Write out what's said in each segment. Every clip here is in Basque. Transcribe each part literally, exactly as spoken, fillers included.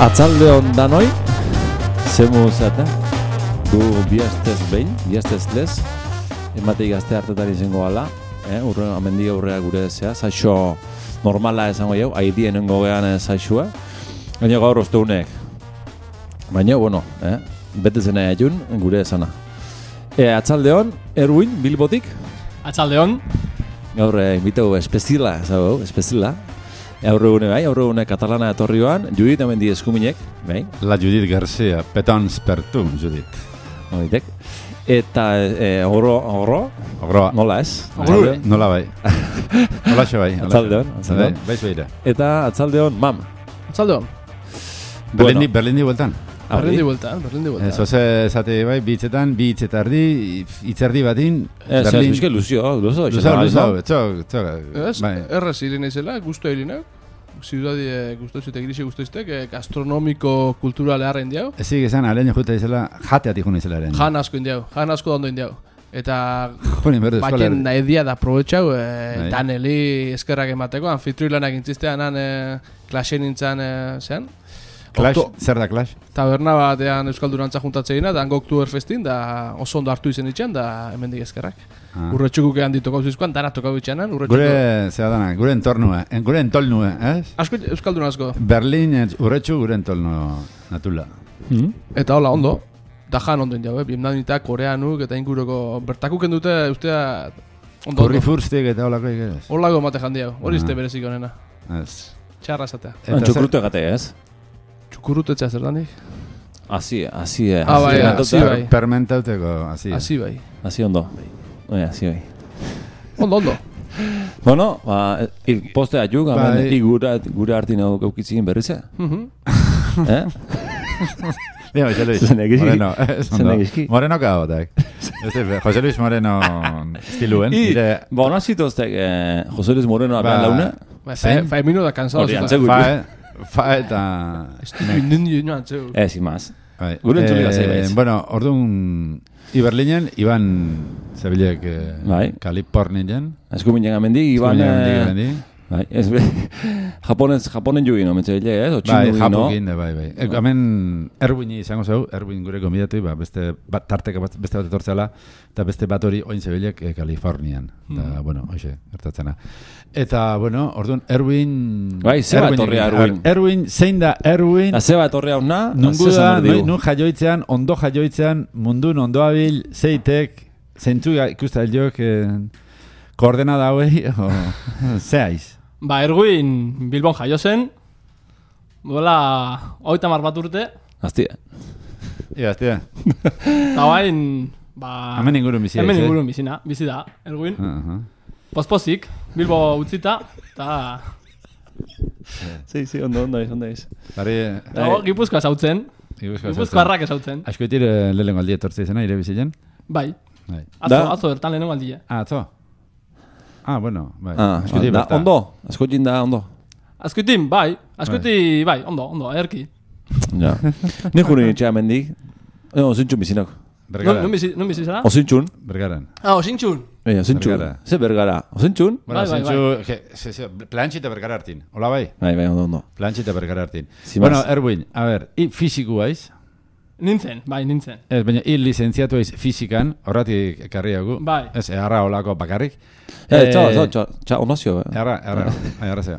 Atzalde ondanoi, zemu zata, gu biastez behin, biastez lez, ematei gazte hartetari izango gala, eh? Urre, amendi aurrea gure zea, zaixo normala esango jau, haidien nengo gehan zaixua, gaina gaur osteunek. Baina, bueno, eh? bete zena jun, gure esana. E, atzaldeon, Erwin, Bilbotik? Atzaldeon. Gaur, eh, invitau espezila, zago, espezila. Aurregune bai, aurregune katalana etorrioan, Judit hemen di eskuminek, bai? La Judit Garcia, petons per tu, Judit. Oitek. Eta e, oro, oro? Oroa. Nola ez? Oro, nola bai. Nola xe bai. Atzaldeon, atzaldeon. Baiz behira. Eta atzaldeon, mam. Atzaldeon. Berlin di, Berlin di bueltan. Berlin di bueltan, Berlin di bueltan. Ez, oze, zate bai, bi hitzetan, bi hitzetardi, itzerdi batin, Ez, ez, bizke luzio, luzio. Luzio, luzio, txok, txok. Ez, erraz irin ezela, guztu irinak. Ziudadi guztozite girisi guztozite, gastronomiko kulturale harren diau. Ezik esan, aleño juta izela, jateatik juna izela eren. Jan asko indiau, jan asko da ondo indiau. Eta baten nahi dia da aprobetxau, e, Daneli eskerrak emateko, anfitrilanak intziztean, han e, klasen nintzen e, zean. Clash, zer da Clash? Taberna batean Euskaldurantza juntatze gina, da Oktoberfestin, da oso ondo hartu izen itxan, da hemendik eskerrak. Ah. Urretxukuke handi tokau zizkoan, dara tokau itxanan. Gure, zera dana, gure entornua, en, gure entolnua, ez? Asko, Euskaldun asko. Berlin, urretxu gure entolnua natula. Mm-hmm. Eta hola, ondo. Da jan ondo indiau, eh? Vietnamitak, koreanuk, eta inguruko bertakuken dute, ustea, ondo. Korri furstik eta holako ikez. Holako mate jandiau, hori izte berezik honena. Ez. Txarra esatea. Txukurute gate, ez? Txukurrutetzea zer danik? Asi, asi, asi. Ah, bai, asi bai. Permentauteko, asi. Asi bai. Asi ondo. Oi, asi bai. Ondo, ondo. Bueno, ba, postea juk, hemen gure gure hartin eukitzin berrize. Mhm. Eh? Dime, José Luis. Moreno, Moreno kaotak. José Luis Moreno estiluen. Ba, hona zitoztek José Luis Moreno apean laune? Ba, fa emino da cansado. Fa eta... Ez, imaz. Gure entzuli gazai baiz. Bueno, orduan... Iberlinen, Iban Zabilek Kalipornien. Eskuminen amendik, Iban... Bai, ez be... Japonez, Japonen jugin, omentze bile, ez? Bai, Japokin, bai, bai. Hemen, Erwini izango zeu, Erwin gure gomidatu, beste bat tarteka beste bat etortzela, eta beste bat hori oin zebilek Kalifornian. Eta, bueno, hoxe, gertatzena. Eta, bueno, orduan, Erwin... Bai, zeba etorria Erwin. Erwin, zein da Erwin... Zeba etorria hona, nungu da, nun jaioitzean, ondo jaioitzean, mundun ondoabil, zeitek, zeintzu ikusta helioek... Koordenada hauei, o... Zeaiz? Ba, Erwin Bilbon jaio zen, duela hogeita hamar bat urte. Aztia. Ia, aztia. Eta bain, ba... Hemen ingurun bizia. Hemen ingurun bizina, bizi da, Erwin. Uh -huh. Pospozik, Bilbo utzita, eta... Si, si, ondo, ondo iz, ondo iz. Dago, Gipuzkoa esautzen. Gipuzkoa harrak esautzen. Askoetir lehenengo aldi etortze izena, ire bizilen? Bai. Atzo, atzo bertan lehenengo aldia. Ah, atzo? Ah, bueno, bai. Ah, da, ondo, askoetin da, ondo. Askoetin, bai, askoeti, bai, ondo, ondo, erki. Ja. Nik juri nitxea mendik, no, osintxun bizinak. Bergara. Non bizizara? Osintxun. Bergaran. Ah, osintxun. Bai, osintxun. Ze bergara, osintxun? Bueno, osintxun, plantxita bergara hartin, hola bai? Bai, bai, ondo, ondo. Plantxita bergara hartin. Bueno, Erwin, a ver, i fisiku haiz? Nintzen, bai, nintzen. Ez, baina, hil lizenziatu eiz fizikan, horretik ekarriagu. Bai. Ez, eharra olako bakarrik. Eh, txau, txau, txau, txau, ondazio. Eharra, eharra, eharra zeo.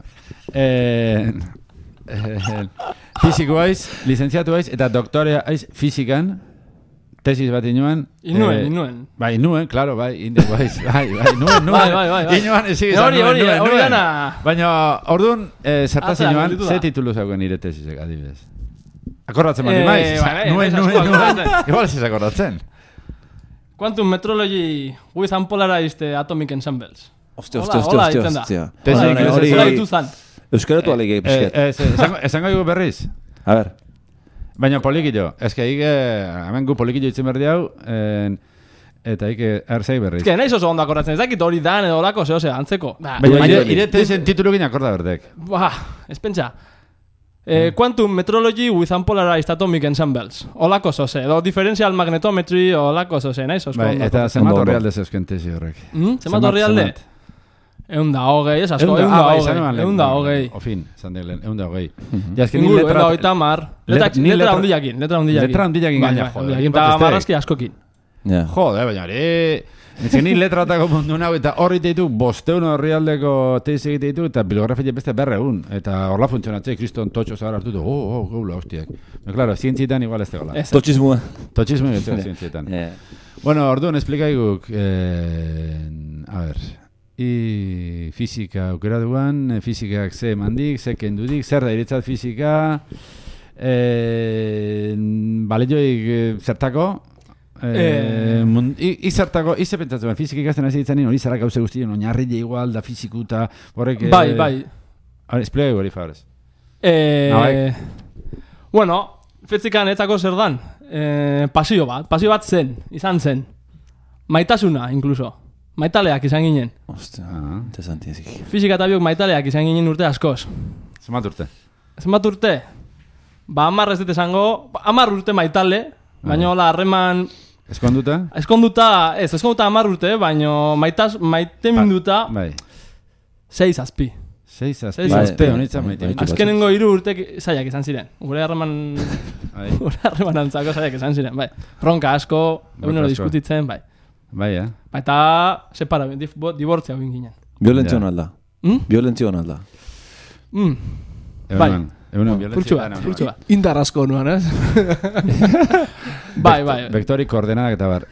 Fiziko aiz, lizenziatu aiz, eta doktorea aiz fizikan, tesis bat inuan. Inuen, inuen. Bai, inuen, klaro, bai, inuen, bai, bai, nuen, nuen. Bai, bai, bai. Inuan, ez egizan, nuen, nuen, nuen. Hori, hori, baina, orduan, zertaz inuan, ze titulu zauken nire tesisek, adibidez. Akordatzen bali maiz? Nuen, nuen, nuen. Igual ez akordatzen. Quantum Metrology with Unpolarized Atomic Ensembles. Ostia, ostia, ostia, ostia. Hori duzan. Euskaratu alegei pisket. Esango dugu berriz? A ver. Baina polikillo. Ez que hige, hemen gu polikillo itzen berdi hau, eta hige erzei berriz. Ez que nahiz oso ondo akordatzen, ez dakit hori dan edo lako, zehose, antzeko. Baina iretezen titulukin akorda berdek. Ba, ez pentsa. Eh, Quantum Metrology with Unpolarized Atomic Ensembles. Olako zose, edo Differential Magnetometry, olako zose, nahiz osko. Bai, eta zemat horri alde zeusken tesi horrek. Mm? Zemat horri alde? Egun da hogei, ez asko, egun da hogei, egun da hogei. Ofin, zan delen, egun da hogei. Inguru, egun da hogeita mar. Letra hondillakin, letra hondillakin. Letra hondillakin gaina, joder. Eta marrazki askokin. Jode, baina, ere... Ezken ni letratako mundu nahu eta horri teitu bosteun horri aldeko teiz egite ditu eta bibliografia beste berreun. Eta horla funtzionatzei, kriston totxo zahar hartutu, oh, oh, gaula, hostiak. No, claro, zientzietan igual ez tegala. Totxismua. Totxismua betzera zientzietan. Bueno, orduan, esplikaiguk, a ver, i fizika aukera duan, fizikak ze emandik, ze kendudik, zer da iritzat fizika, balioik zertako, Eh, izartako, ize pentsatzen, fizika ikasten hasi ditzen, hori zara gauze guztien, oinarrile igual da fizikuta, horrek... Bai, bai. Esplea hori favorez. Eh, bueno, fizika netzako zer dan, eh, pasio bat, pasio bat zen, izan zen. Maitasuna, incluso. Maitaleak izan ginen. Ostia, interesanti ezik. Fizika eta biok maitaleak izan ginen urte askoz. Zenbat urte? Zenbat urte? Ba, amar ez dut esango, amar urte maitale, baina hola, harreman... Eskonduta? Eskonduta, ez, eskonduta amar urte, baina maitas, maite minduta... Bai. Seiz azpi. Seiz azpi. Seiz azpi, honitza maite minduta. Azkenengo hiru urtek zaiak izan ziren. Gure harreman... Gure harreman antzako zaiak izan ziren, bai. Ronka asko, egunero diskutitzen, bai. Bai, eh? Eta separa, dibortzia hau ginen. Violentzio hon alda. Violentzio hon alda. Bai. Pultsua, pultsua. Indar asko nuan, ez? Bai, bai. Vektorik koordenadak eta bar.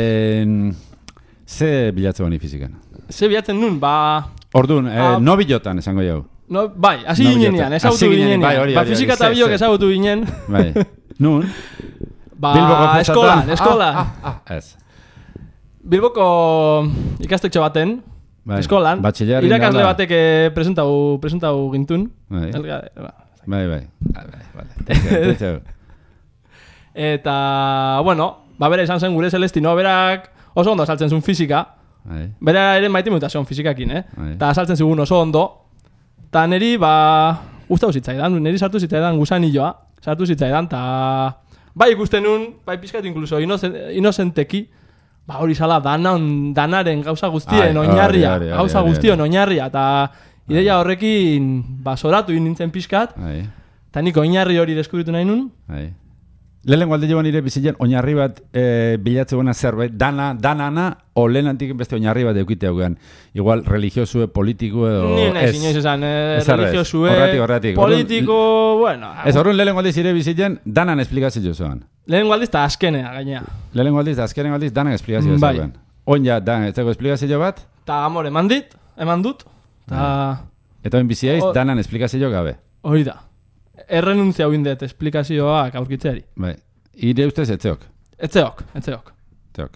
Ze bilatzen bani fizikan? Ze bilatzen nun, ba... Orduan, no bilotan esango jau. No, bai, hasi ginean, ezagutu ginean. Ba, fizika eta biok ezagutu ginen. Bai. Nun? Ba, eskolan, eskolan. Ez. Bilboko ikastetxe baten, eskolan. Irakasle batek presentau, presentau gintun. Bai, bai. Bai, eta, bueno, ba, bera izan zen gure Celestino, berak oso ondo saltzen zuen fizika. Bera ere maite mutazion fizikakin, eh? Eta saltzen zigun oso ondo. Eta neri, ba, gustau zitzaidan, neri sartu zitzaidan gusanilloa, sartu zitzaidan, eta bai ikusten nun, bai pizkat inkluso inozenteki, ba, hori zala danan, danaren gauza guztien oinarria, gauza guztien oinarria, eta ideia horrekin, ba, soratu nintzen pizkat, eta nik oinarri hori deskubritu nahi nun. Lehen gualde joan nire bizitzen, oinarri bat bilatze buena zerbait, dana, danana, o lehen antik beste oinarri bat eukite haugean. Igual, religiosue, politiko edo... Ni nahi zinez esan, religiosue, politiko, bueno... Ez horren lehen gualde zire bizitzen, danan esplikazio zoan. Lehen gualdiz eta azkenea, gainea. Lehen gualdiz eta azkenea gualdiz, danan esplikazio zoan. Oin ja, dan, ez dago esplikazio bat? Ta amor, eman dit, eman dut. Ta... Eta ben biziaiz, danan esplikazio gabe. Hori da. Errenuntzia hau indet esplikazioak aurkitzeari. Bai. Ire ustez etzeok? Etzeok, etzeok. Etzeok.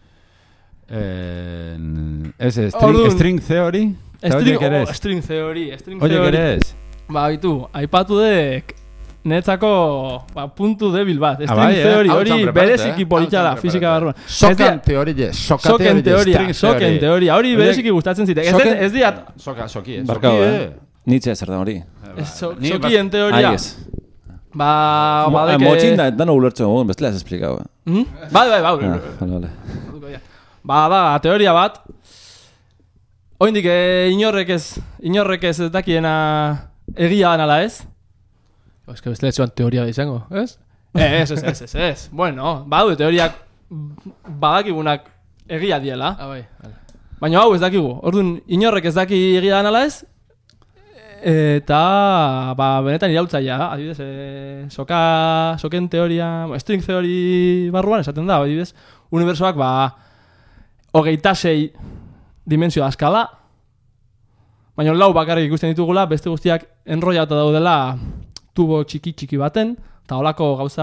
Ez, string theory? String theory, string theory. Oiek ere ez? Ba, bitu, aipatu dek netzako puntu debil bat. String theory, hori bereziki politxala, fizika barruan. Soken teoria, soken teoria, soken teoria, hori bereziki gustatzen zitek. Ez diat... Soka, soki, ez. Barkau, eh? Nietzsche zer da hori. Sokien teoria. Ba, badeke... Motxin da, dano ulertzen gogun, bestela ez esplikau. Bai, bai, bai. Ba, da, teoria bat. Oindik, inorrek ez, inorrek ez dakiena egia anala ez. Ez que bestela etxuan teoria da izango, ez? Ez, ez, ez, ez, ez. Bueno, badu, teoriak badakigunak egia diela. Ah, bai. Baina hau ez dakigu. Orduan, inorrek ez daki egia anala ez. Eta, ba, benetan iraultzaia, adibidez, e, soka, soken teoria, string theory barruan esaten da, adibidez, unibersoak, ba, hogeita sei dimensio askala, baina lau bakarrik ikusten ditugula, beste guztiak enrollatu daudela tubo txiki-txiki baten, eta holako gauza...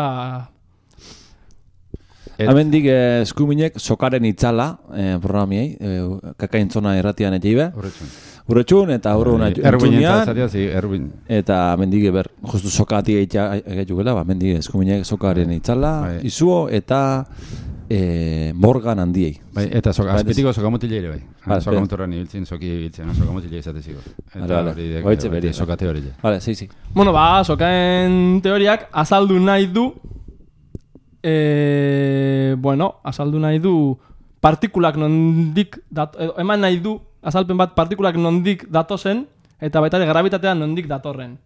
Hemendik eskuminek sokaren itzala programiei, kakaintzona erratian etxeibe. Urretxun eta horrena entzunian. Eta mendik ber, justu sokati egitugela, ba, mendik eskuminek sokaren itzala, izuo eta morgan handiei. Eta azpetiko sokamotile ere bai. Sokamotorran ibiltzen, soki ibiltzen, sokamotile izateziko. Eta hori sokate hori. Vale, sí, sí. Bueno, ba, sokaen teoriak azaldu nahi du E, bueno, azaldu nahi du partikulak nondik, dat, eman nahi du azalpen bat partikulak nondik datozen, eta baita ere grabitatea nondik datorren.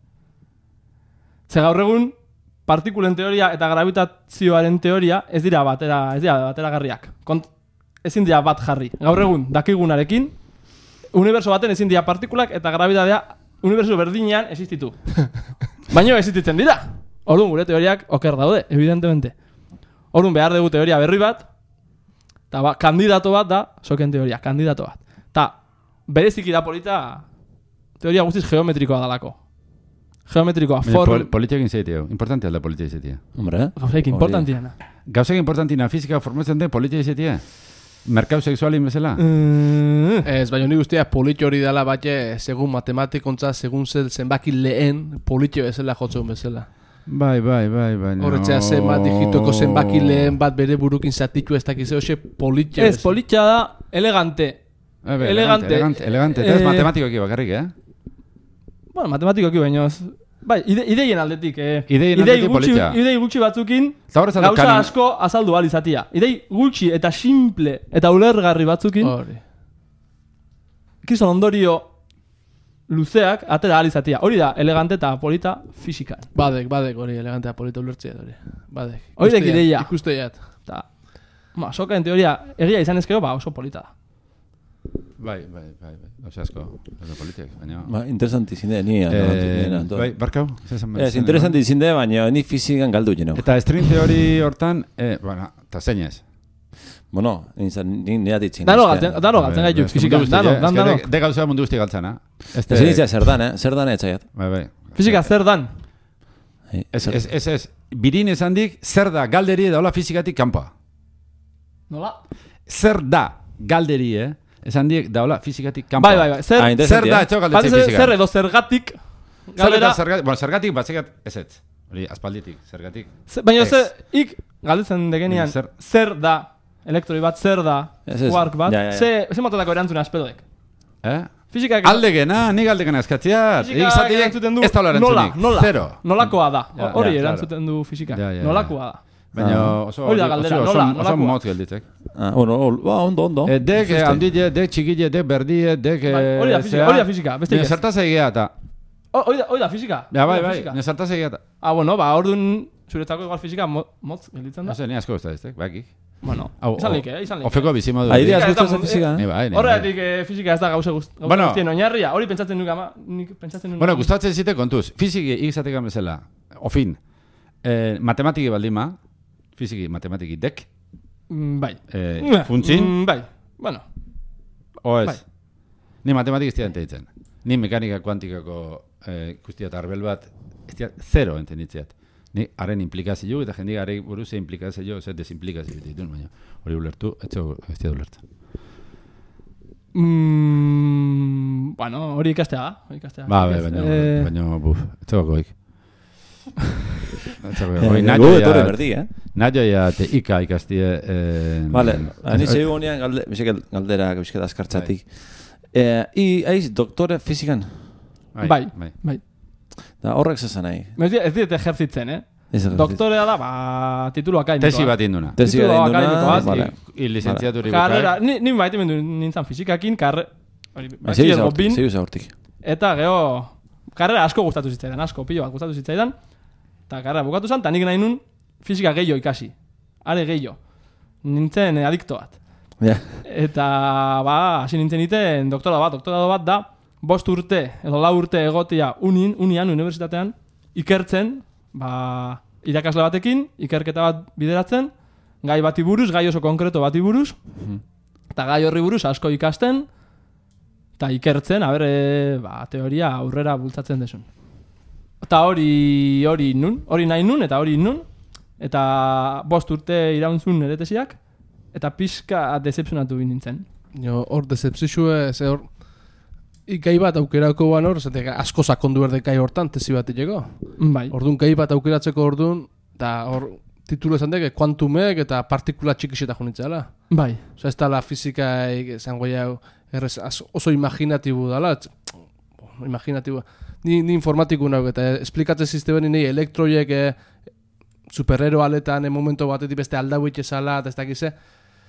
Ze gaur egun, partikulen teoria eta gravitazioaren teoria ez dira batera, ez dira bateragarriak. Kont, ezin dira bat jarri. Gaur egun, dakigunarekin, uniberso baten ezin dira partikulak eta gravitatea uniberso berdinean existitu. Baina existitzen dira. Orduan gure teoriak oker daude, evidentemente. Orduan behar dugu teoria berri bat, eta ba, kandidato bat da, soken teoria, kandidato bat. Ta, bereziki da polita, teoria guztiz geometrikoa dalako. Geometrikoa, form... Pol Politiak inzaitea, importante alda politia izatea. Hombre, eh? Gauzak importantiana. Gauzak importantina, fizika formatzen den politia izatea? Merkau sexualin bezala? Mm. Ez, baina ni guztia politio hori dela batxe, segun matematikontza, segun zel zenbaki lehen politio bezala jotzen bezala. Bai, bai, bai, bai. Horretzea zenbat digitoko zenbaki lehen bat bere burukin zatitu ez dakize hoxe politio. Ez, politia da elegante. Ebe, elegante. Elegante, elegante. Eta ez Eh, matematikoki bakarrik, eh? Bueno, matematikoki baino. Bai, ide, ideien aldetik. Eh. Ideien Idei aldetik gutxi, politia. idei gutxi batzukin, Eta horrez aldo gauza kanon... asko azaldu ahal izatia. Idei gutxi eta simple eta ulergarri batzukin, Hori. kriston ondorio luzeak atera ahal izatia. Hori da, elegante eta polita fisikan. Badek, badek hori elegantea polita ulertzea hori. Badek. Horiek Ikusteiat, ideia. Ikusteiat. Ta, ba, sokaen teoria egia izan ezkero, ba, oso polita da. Bai, bai, bai, bai. Oso asko, oso politiak, baina... Ba, interesanti zinde, ni... Eh, bai, barkau? Ez, interesanti zinde, baina ni fizikan galdu jeno. Eta string teori hortan, eh, bueno, eta zein ez? Bueno, ni nire ditzen. Dano galtzen, dano galtzen gaitu fisikan. Dano, dan, dano. De gauza mundu guzti galtzana. Ez ditzea zer dan, eh? Zer dan etxaiat. Bai, bai. Fisika zer dan? Ez, ez, ez, ez. Birin esan dik, zer da galderi daula fizikatik kanpa. Nola? Zer da galderi, eh? Esan dik daula fizikatik kanpa. Bai, bai, bai. Zer, Ah, Zer interesanti, da eh? etxo bat galdetzen zer, fizika. zer edo zergatik Zer galdera... eta zergatik, bueno, zergatik batzegat ez ez. Hori, aspalditik, zergatik. Ze- Baina Ez. zer, ik galdetzen degenean, Zer- zer da, elektroi bat, zer da, Ez, ez. quark bat, Ja, ja, ja. ze, ze motatako erantzuna espedoek. Eh? Fisikak... Aldegena, nik aldegena eskatziat. Fisikak erantzuten du, Ez taula nola, erantzunik. nola, Zero. nolakoa da. Ja, Hori ja, erantzuten du fisikak, Ja, ja, ja. nolakoa da. Baina Ah. oso, Hori da oso, galdera, oso, nola, oso, oso nolakoa? motz gelditzek. Ah, bueno, ol- ba, ondo, ondo. Eh, dek eh, Justi. handile, dek txikile, dek berdie, dek... Bai, hori da fisika, hori da fisika, beste ez. Zertaz egia eta... Oh, Hori da, hori da fisika. Ja, bai, hori da bai, fisika. nezertaz egia eta... Ah, bueno, ba, orduan zuretzako igual fisika mo- motz gelditzen da. No sé, ni asko ez da ez, bakik. Bueno, Au, izan au. leike, eh, izan leike. Ofeko bizimodu. Airea Fisika ez da gustatzen mu- fizika, Ni eh? bai, ni Horregatik eh, fisika ez da gauza guzti- gauza Bueno. guztien oinarria, hori pentsatzen nuke ama, nik pentsatzen nuke. Bueno, gustatzen zite kontuz. Fiziki izatekan bezala, ofin, eh, matematiki baldima, fiziki matematiki dek, Mm, bai. eh, funtzin, Mm, bai. Bueno, o ez. bai. Ni matematik ez diat ditzen. Ni mekanika kuantikako eh, ikustiat arbel bat, ez diat zero entenditziat. Ni haren implikazio eta jendik haren buruz ze implikazio, ze desimplikazio ditun, baina hori ulertu, ez diat ez diat ulertzen. Mm, bueno, hori ikastea da, hori ikastea. Ba, bai, Ez, baina, eh, baina, buf, ez dago goik. Ez dago Eh, goik. gu etorri berdi, eh? Naio ja te ika ikastie... Eh, Vale, ani zeu honean galde, bisek galdera, bisket askartzatik. Eh, I, aiz, doktore fizikan? Bai, bai. Da, horrek zesan nahi. Ez di- ez diete ejerzitzen, eh? Ez ejerziz. Doktorea da, ba, titulu akademikoa. Tesi bat induna. Tesi Titulo bat induna, akademikoa, vale. I licenciaturi Karrera, ni, ni maite mendu nintzen fizikakin, karre... Hori, Zeu bachillergo hortik, bin, zeu hortik. eta geho, karrera asko gustatu zitzaidan, asko, pilo bat gustatu zitzaidan, eta karrera bukatu zen, eta nik nahi nun fizika gehiago ikasi. Are gehiago. Nintzen eh, adikto bat. Ja. Eta, ba, hasi nintzen iten doktorado bat, doktorado bat da, bost urte, edo lau urte egotia unin, unian, unibertsitatean, ikertzen, ba, irakasle batekin, ikerketa bat bideratzen, gai bati buruz, gai oso konkreto bati buruz, eta gai horri buruz asko ikasten, eta ikertzen, a ber, e, ba, teoria aurrera bultzatzen desun. Eta hori, hori nun, hori nahi nun, eta hori nun, eta bost urte irauntzun nire tesiak, eta pixka decepzionatu nintzen. Jo, hor decepzioa, ze hor... Gai bat aukerako ban hor, zate asko sakondu berde gai hortan, tesi bat itxeko. Bai. Orduan gai bat aukeratzeko orduan, eta hor titulu esan dek, kuantumek eta partikula txikiseta junitzela. Bai. Osa ez da la fizika zango jau, errez, az- oso imaginatibu dala, etz- imaginatibu. Ni, ni informatiku nauk, eta esplikatzen zizte ni elektroiek eh, superhero aletan, en momento batetik beste aldauit esala, eta ez dakize,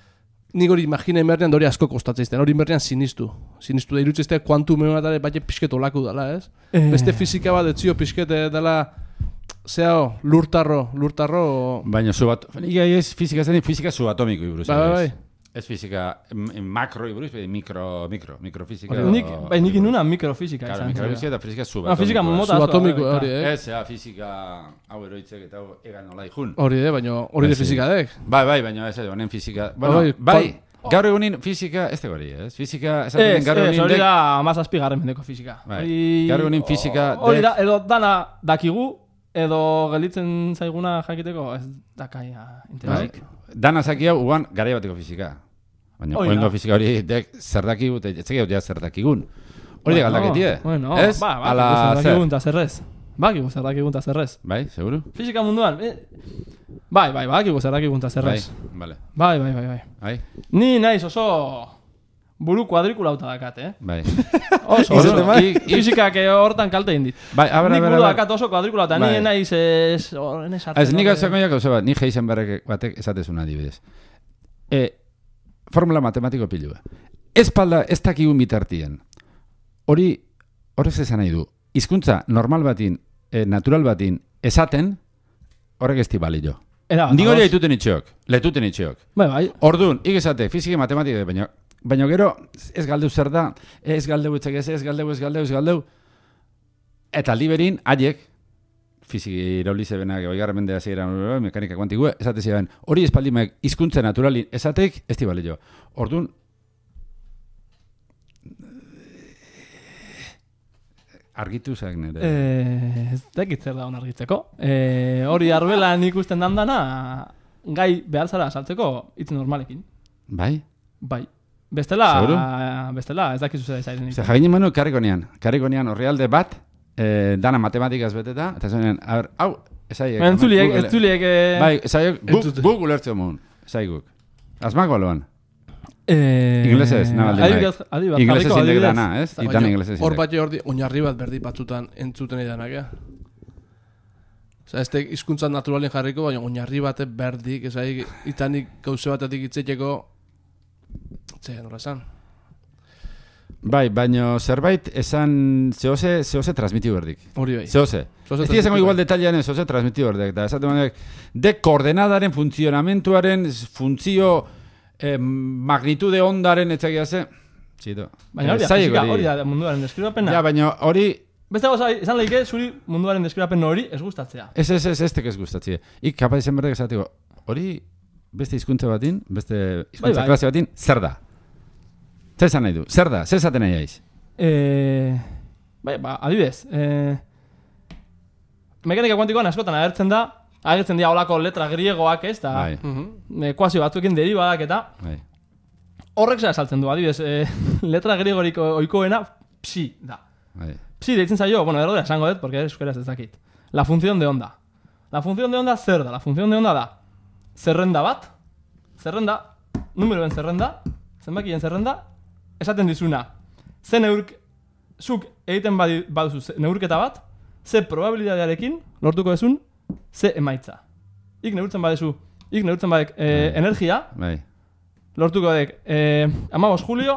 nik hori imagina emernean hori asko kostatzeizten, hori emernean sinistu. Sinistu da irutzeizte kuantum ematare bat pixket olaku dela, ez? Eh. Beste fizika bat etzio pixket dela, zeo, lurtarro, lurtarro... Baina subat... Iga ez fizika zen, fizika subatomiko iburuz. Bai, bai, bai. Ez fizika makro iburuz, mikro, mikro, mikrofizika. Bai, nik inuna mikrofizika izan. Claro, mikrofizika eta fizika subatomiko. Fizika mota subatomiko, hori, eh? Ez, ja, fizika hau eroitzek eta hau egan nola ikun. Hori, eh, baina hori de fizika dek. Bai, bai, baina ez, honen fizika... Bueno, bai, gaur egunin fizika, ez tegori, ez? Fizika, esaten gaur egunin dek... Ez, hori da amazazpi garren mendeko fizika. Gaur egunin fizika dek... Hori da, edo dana dakigu, edo gelditzen zaiguna jakiteko, ez dakaia interesik. Dana zaki hau, uan, garai bateko fizika. Baina, oengo fizika hori, dek, zer dakigu, eta etzeki hau zer dakigun. Hori de galdaketie. Bueno, ez? Ba, ba, ala zer dakigun eta zerrez. Bakigu zer dakigun eta zerrez. Bai, seguru? Fizika munduan, bai, bai, bakigu zer dakigun eta zerrez. Bai, bai, bai, bai, bai. Ni naiz oso buru kuadrikulauta dakat, eh? Bai. Oso, oso, fizikak hortan kalte indit. Bai, abera, abera. Nik buru dakat oso kuadrikulauta, ni naiz ez... Ez, nik atzeko jak, oso bat, ni geizen berrek batek esatezuna adibidez. E, formula matematiko pilua. Ez palda, ez dakigun bitartien. Hori, horrez esan nahi du. Hizkuntza normal batin, e, natural batin, esaten, horrek ez di balio. Nik hori haituten itxeok, letuten itxeok. Bai, bai. Orduan, ikesate, fiziki matematika, baina, baina gero, ez galdeu zer da, ez galdeu etzak ez, ez galdeu, ez galdeu, ez galdeu. Eta liberin, haiek, fiziki iraulize benak, oigarra mendea zeiran, mekanika kuantikua, esate ziren, hori espaldimak hizkuntza naturalin esatek, ez di balio. Orduan, argitu zak nire. Eh, ez dakit zer da hon argitzeko. Eh, hori arbelan ikusten dandana, gai behar zara saltzeko hitz normalekin. Bai? Bai. Bestela, bestela, ez dakizu zer zairen. Zer, jagin manu, karrikonean. Karrikonean horrialde bat, eh, dana matematikaz beteta, eta zonean, hau, esaiek. Entzuliek, entzuliek. Bai, esaiek, guk ulertzeo mun, esaiguk. Azmak baloan. Eh, inglesez, nabaldi bai. Inglesez indek dana, ez? Itan inglesez indek. Hor bat jo oinarri bat berdi batzutan entzuten edanak, ja? Osa, ez tek hizkuntzan naturalen jarriko, baina oinarri bat berdik, ez ahi, itanik gauze batetik itzetxeko, txe, nola esan? Bai, baina zerbait esan zehose, zehose transmitiu berdik. Hori bai. Zehose. Ez dira igual detalian ez, zehose transmitiu berdik. Eta esaten banek, de koordenadaren funtzionamentuaren funtzio Eh, magnitude ondaren etzakia ze. Txito. Baina hori da, fizika, hori da munduaren deskribapena. Ja, baina hori... Beste goza, izan lehike, zuri munduaren deskribapen hori ez gustatzea. Ez, ez, ez, ez tek ez gustatzea. Ik kapaz izan berdek esateko, hori beste hizkuntza batin, beste hizkuntza bai, bai. klase batin, zer da? Zer esan nahi du? Zer da? Zer esaten nahi aiz? Eh, bai, ba, adibidez. Eh, mekanika kuantikoan askotan agertzen da, agertzen dira holako letra griegoak, ez, eta bai. ekuazio batzuekin deribadak eta bai. Horrek zera saltzen du, adibidez, e, letra griegorik oikoena psi da. Bai. Psi deitzen zaio, bueno, errodera esango dut, porque euskeraz ez dakit. La función de onda. La función de onda zer da? La función de onda da zerrenda bat, zerrenda, numeroen zerrenda, zenbakien zerrenda, esaten dizuna, ze neurk, zuk egiten baduzu neurketa bat, ze probabilidadearekin lortuko ezun, ze emaitza. Ik neurtzen badezu, ik neurtzen badek eh, energia, bai. Lortuko dek eh, amabos julio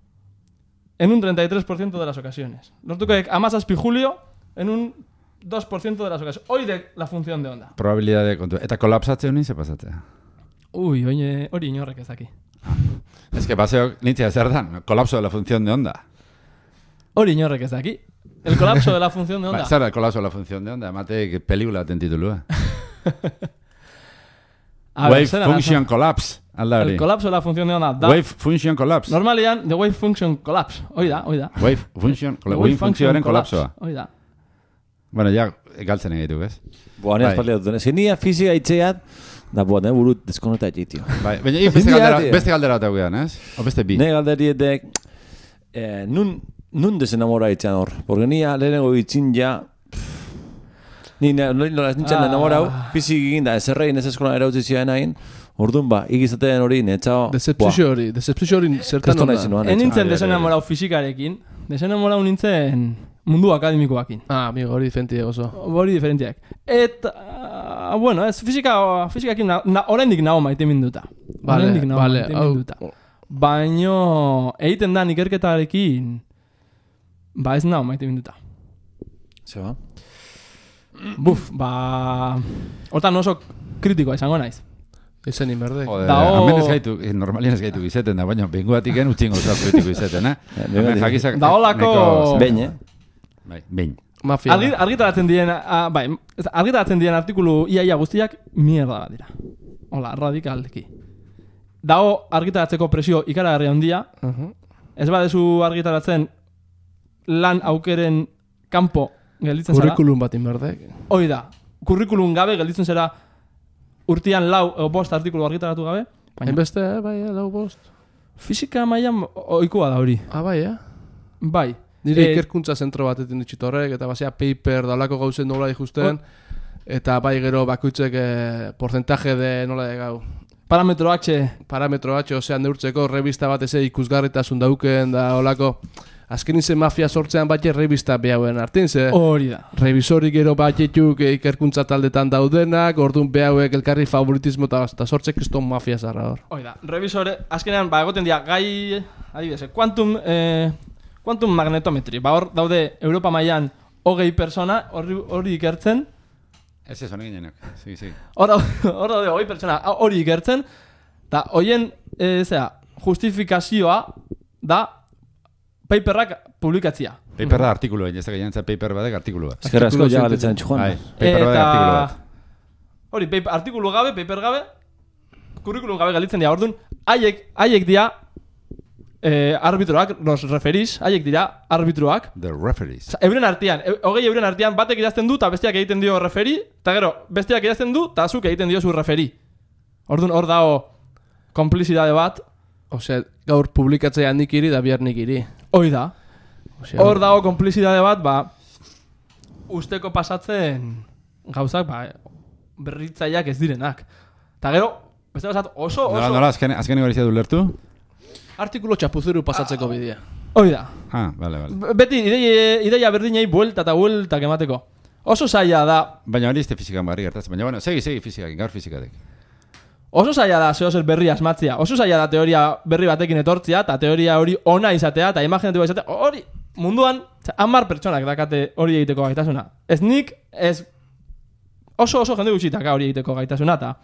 en un treinta y tres por ciento de las ocasiones. Lortuko dek amazazpi julio en un dos por ciento de las ocasiones. Hoi dek la función de onda. Probabilidade kontu. Eta kolapsatze honin ze pasatzea? Ui, oine, hori inorrek ez daki. Ez que paseo nintzea zer dan, kolapso de la función de onda. Hori inorrek ez daki. El colapso de la función de onda. Ba, zer da el colapso de la función de onda? Emate pelikula ten titulua. Wave function collapse. Alda hori. El colapso de la función de onda da. Wave function collapse. Normalian, the wave function collapse. Hoi da, hoi da. Wave function, wave funcionaren kolapsoa. Hoi da. Bueno, ja, galtzen egitu, ez? Boa, nire espaldi dut. Zenia fizika itxeat, da boa, nire burut deskonota etxitio. Bai, baina beste galdera eta guean, ez? O beste bi? Nire galderietek, nun... Nun desenamora itxan hor, porque nia lehenengo itzin ja ni nola ez nintzen enamorau fizik egin da, ezerrein ez eskola erautzi zian hain orduan ba, ikizaten hori netxao decepzio hori, decepzio hori zertan hona en nintzen desenamorau fizikarekin desenamorau nintzen mundu akademikoakin amigo, hori diferentiak oso hori diferentiak eta, bueno, ez fizika fizikakin oraindik nago maite minduta Vale, Oraindik nago vale, maiteminduta. hau- Baino, egiten da ikerketarekin, ba ez nago maite minduta. Zeba? Buf, ba... Hortan oso kritikoa izango naiz. Izen inberdek. Joder, Dao- hemen ez gaitu, eh, normalien ez gaitu izeten da, baina bengu batik gen utzingo zau kritiko izeten, eh? Hemen jakizak... Da holako- neko- Behin, eh? Bai, behin. Mafia. Argi, argitaratzen dien, a, bai, ez- argitaratzen dien artikulu iaia guztiak mierda bat dira. Hola, radikalki. Dao argitaratzeko presio ikaragarri handia, Uh-huh. ez badezu argitaratzen lan aukeren kanpo gelditzen zara. Kurrikulum bat inberdek. Hoi da, kurrikulum gabe gelditzen zara urtean lau o bost artikulu argitaratu gabe, baina Hainbeste, eh, bai, eh, lau bost. fisika mailan ohikoa da hori. Ah, bai, eh? Bai. Nire Eh, ikerkuntza zentro batetin ditxit horrek, eta bazea paper dalako gauzen nola ikusten, eta bai gero bakoitzek eh, porcentaje de nola de gau. Parametro H, Parametro batxe, osean neurtzeko, revista bat eze ikusgarritasun dauken, da olako, azken izen mafia sortzean bat revista behauen artin, ze hori da. revisori gero bat jetuk ikerkuntza taldetan daudenak, orduan behauek elkarri favoritismo eta sortzek kriston mafia zarra hor. Hoi da. Revisore, azkenean, ba, egoten dira, gai, adibidez, quantum, eh, quantum magnetometri. Ba, hor daude Europa mailan hogei persona, hori, hori ikertzen, Ez ez, honek ginenak. Sigi, sigi. hor daude, hor daude hogei pertsona, hori ikertzen, eta hoien, eh, zera, justifikazioa da paperrak publikatzia. Paper da artikulu, ez da gainantza paper batek artikulu bat. Ezkerra asko ja galetzen txuan. Bai, paper batek artikulu bat. Hori, paper, artikulu gabe, paper gabe, kurrikulum gabe galitzen dira. Orduan, haiek, haiek dira eh, arbitroak, los referís, haiek dira arbitroak. The referees. Osa, euren artean, e, hogei euren artean batek idazten du eta besteak egiten dio referi, eta gero, besteak idazten du eta zuk egiten dio zu referi. Orduan, hor dago konplizidade bat, Osea, gaur publikatzea nik iri da bihar nik iri. hoi da. Osea, Hor dago konplizidade bat, ba, usteko pasatzen gauzak, ba, berritzaileak ez direnak. Eta gero, beste gozat, oso, oso... Nola, nola, azken, azken hori du lertu? artikulo txapuzuru pasatzeko bidea. Hoi da. Ah, bale, bale. B- Beti, ideia, ideia berdinei buelta eta bueltak emateko. Oso zaila da, Baina hori izte fizikan barri gertatzen. Baina, bueno, segi, segi fizikakin, gaur fizikatek. oso zaila da zeo zer berri asmatzia. Oso zaila da teoria berri batekin etortzia, eta teoria hori ona izatea, eta imaginatu izatea, hori, munduan, hamar pertsonak dakate hori egiteko gaitasuna. Ez nik, ez oso oso jende gutxitaka hori egiteko gaitasuna, eta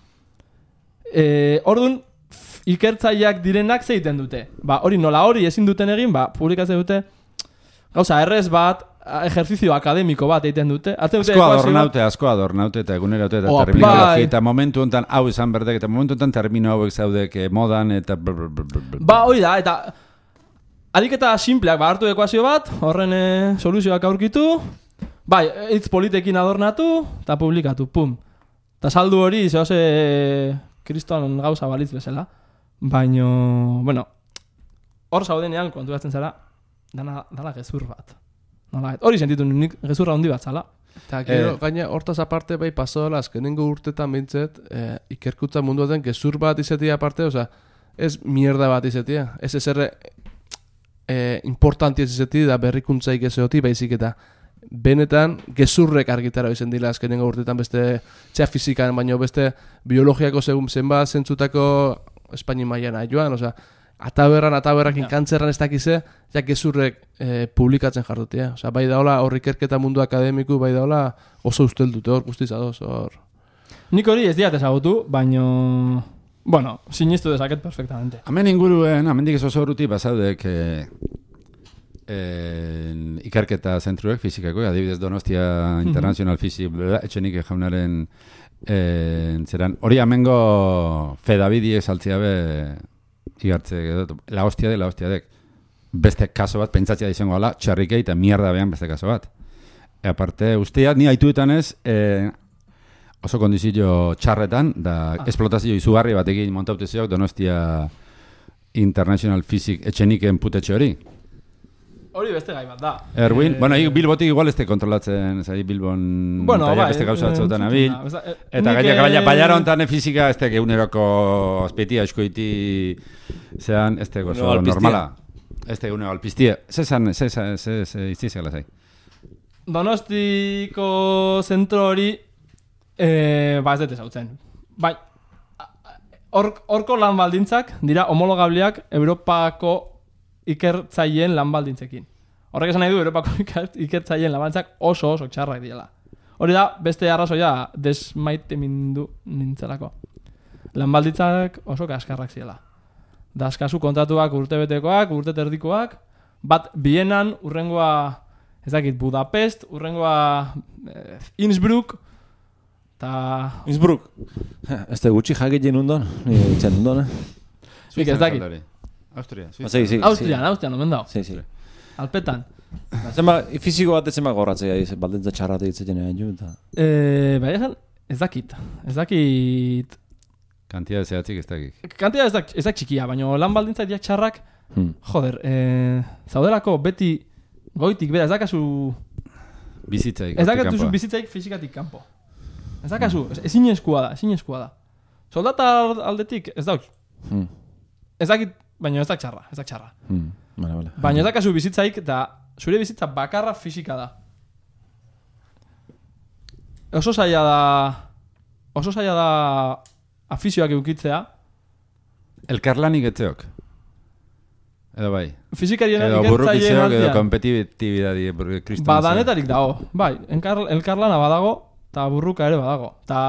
e, orduan, f- ikertzaileak direnak zeiten dute. Ba, hori nola hori ezin duten egin, ba, publikatzen dute, gauza, errez bat, ejerzizio akademiko bat egiten dute. Hartzen dute Asko ekuazio bat- adornaute, asko adornaute eta eguneraute eta Oh, terminologia bai. eta momentu honetan hau izan berdek eta momentu honetan termino hauek zaudek eh, modan eta bl- bl- bl- bl- bl- Ba, hori da, eta adiketa simpleak, ba, hartu ekuazio bat, horren e, soluzioak aurkitu, bai, hitz politekin adornatu, eta publikatu, pum. Eta saldu hori, zehose, e, kriston gauza balitz bezala. Baino, bueno, hor zaudenean konturatzen zara, dana, dana gezur bat. Nola, hori sentitu nik gezurra handi bat zala. Eta gero, Eh. gaina, hortaz aparte bai pasola, azkenengo urtetan bintzet, eh, ikerkuntza munduaten gezur bat izatea aparte, oza, ez mierda bat izatea. Ez ez erre eh, importanti ez izatea da berrikuntzaik ez eoti, baizik eta benetan gezurrek argitara izan dila azkenengo urtetan beste txea fizikan, baino beste biologiako segun zenbat zentzutako Espaini mailan joan, oza, ataberran, ataberrakin Ja. kantzerran ez dakize, ja gezurrek eh, publikatzen jardutea. Osa, bai daola hor ikerketa mundu akademiku, bai daola oso ustel dute hor, guztiz adoz, hor. Nik hori ez diat ezagutu, baino, bueno, sinistu dezaket perfectamente. Hemen inguruen, amendik ez oso urruti bazaudek eh, eh, ikerketa zentruek fizikako, adibidez Donostia International Physics, etxenik jaunaren eh, zeran, hori amengo fedabidie saltzia be igartze, edo, la hostia de la hostia dek. Beste kaso bat, pentsatzea izango ala, txarrikei eta mierda behan beste kaso bat. E aparte, usteat, ni haituetan ez, eh, oso kondizio txarretan, da Ah. esplotazio izugarri batekin montauteziok Donostia International Physics etxeniken putetxe hori. Hori beste gai bat da. Erwin, Eh, bueno, hi Bilbotik igual ez te kontrolatzen, zai Bilbon Bueno, taia bai, beste gauza eh, batzuetan entzuten abil. da, ez da, eh, Eta nik, gaina, eh, baina, baiara hontan fizika ez teke uneroko azpetia eskoiti zean, ez teke oso Unero alpiztia. normala. Ez teke unero alpiztia. Zezan, zezan, zezan, izizela zai. Donostiko zentro hori, eh, ba ez dut ezautzen. Bai, a- a- Horko lan baldintzak dira homologabliak Europako ikertzaileen lan baldintzekin. Horrek esan nahi du, Europako ikertzaileen lan baldintzak oso oso txarrak direla. Hori da, beste arrazoia desmaite mindu nintzelako. Lan baldintzak oso kaskarrak ziela. Daskazu kontratuak urtebetekoak, urte terdikoak, bat Bienan, urrengoa, ez dakit, Budapest, urrengoa eh, Innsbruck, eta... Innsbruck? Ez da gutxi jakitien undon, nire itxan undon, eh? Nik ez dakit. Austria. Sí, sí, Austrian, Austrian, omen dao. Sí, sí. Alpetan. Zema, fiziko bat etzema gorratzea, baldentza txarrate ditzetzen egin ju, eta... Eh, bai, ez dakit. Ez dakit... Kantidade zehatzik ez dakik. Kantidade ez, dak, ez dak txikia, baina lan baldintza diak txarrak, hmm. joder, eh, zaudelako beti goitik, bera, ez dakazu... Bizitzaik. Ez dakazu bizitzaik fizikatik kanpo. Ez dakazu, hmm. ezin eskua da, ezin eskua da. Soldata aldetik, ez dauz. Hmm. Ez dakit, baina ez dak txarra, ez dak txarra. Hmm. Vale, vale. Baina ez dakazu bizitzaik, eta zure bizitza bakarra fisika da. Oso zaila da... Oso zaila da... afizioak eukitzea. Elkarlanik etzeok. Edo bai. Fizikarien edo burrukitzeok edo kompetibidadi. Badanetarik dago. Bai, elkarlana badago, eta burruka ere badago. Eta...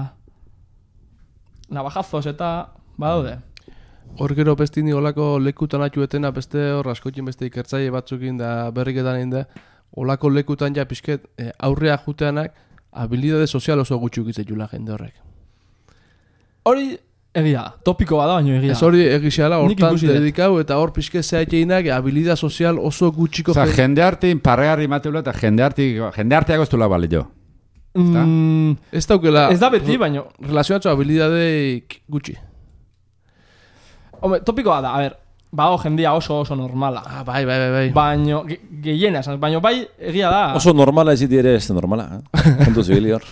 navajazos eta badaude. Hor gero bestini olako lekutan atuetena beste hor askotin beste ikertzaile batzukin da berriketan egin da. Olako lekutan ja pixket eh, aurrea juteanak habilidade sozial oso gutxi ukitzetula jende horrek. Hori egia, topiko bada baino egia. Ez hori egixala hortan dedikau eta hor pixke zehaiteinak habilidad sozial oso gutxiko... Osa, jende hartin parregarri mateula eta jende hartik, jende hartiak oztula bale jo. Mm, ez daukela... Ez da beti, baino... Relazionatzo habilidadeik gutxi. Hombre, topiko bada, a ver, bago jendia oso oso normala. Ah, bai, bai, bai, bai. Baino, ge, gehiena, baino bai egia da... Oso normala ez ere ez normala, eh? Kontu zibili hor.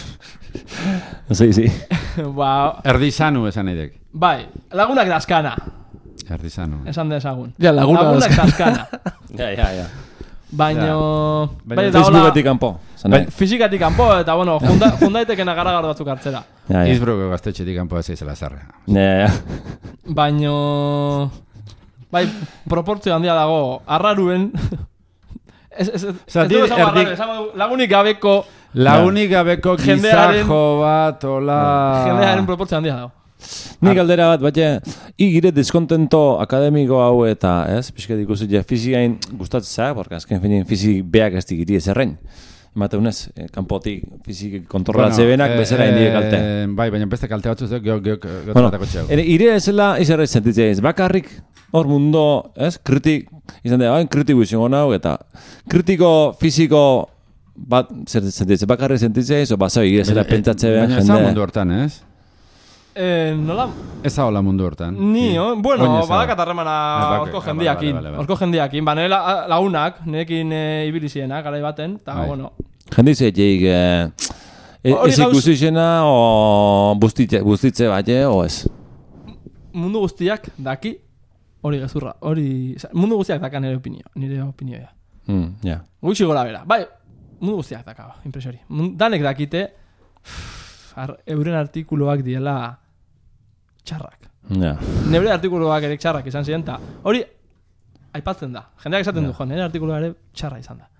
Sí, sí. Ba... Erdizanu esan edek. Bai, lagunak daskana. Erdizanu. Esan dezagun. Ja, laguna lagunak daskana. Ja, ja, ja. Baino... Baina Facebookatik kanpo. Fizikatik kanpo, eta bueno, junda, jundaiteken agaragar batzuk hartzera. Ja, ja. Izbruko gaztetxetik kanpo ez izela zarra. Ja, ja. Baino... Bai, proportzio handia dago, arraruen... Ez, ez, ez, ez du esan erdik... lagunik gabeko... Lagunik gabeko gizajo bat, hola... Jendearen proportzio handia dago. Ni galdera bat, baina, igire diskontento akademiko hau eta, ez? Pisket ikusi ja fizikain gustatzea, porque azken finin fizik beak ez digiri ez errein. Emateunez, eh, kanpotik fizik kontrolatze bueno, benak, eh, bezera indie kalte. Eh, bai, baina beste kalte batzu zek, geok, geok, geok, bueno, geok, geok, ire ezela izarret sentitzea ez, bakarrik, hor mundo, ez? Kritik, izan da, hain kritiko izango nahu, eta kritiko, fiziko, bat, zer sentitzea, bakarrik sentitzea ez, o basau ire ezela pentsatze behan jende. Baina ez mundu hortan, ez? Eh, nola? Ez hola mundu hortan. Ni, sí. Bueno, badakat harremana horko jendiakin. Horko jendiakin. Ba, nire lagunak, nirekin e, ibilizienak, garai baten, eta, bueno. Jendize, jeik, e, ez ikusizena, o bustitze, bustitze bat, o ez? Mundu guztiak daki, hori gezurra, hori... Mundu guztiak daka nire opinio, nire opinioa. Mm, yeah. Gutxi gora bera. Bai, mundu guztiak daka, impresori. Danek dakite, ar, euren artikuluak diela... txarrak. Yeah. Neure artikuluak ere txarrak izan ziren, eta hori aipatzen da. Jendeak esaten yeah. du, jo, nire artikulua ere txarra izan da.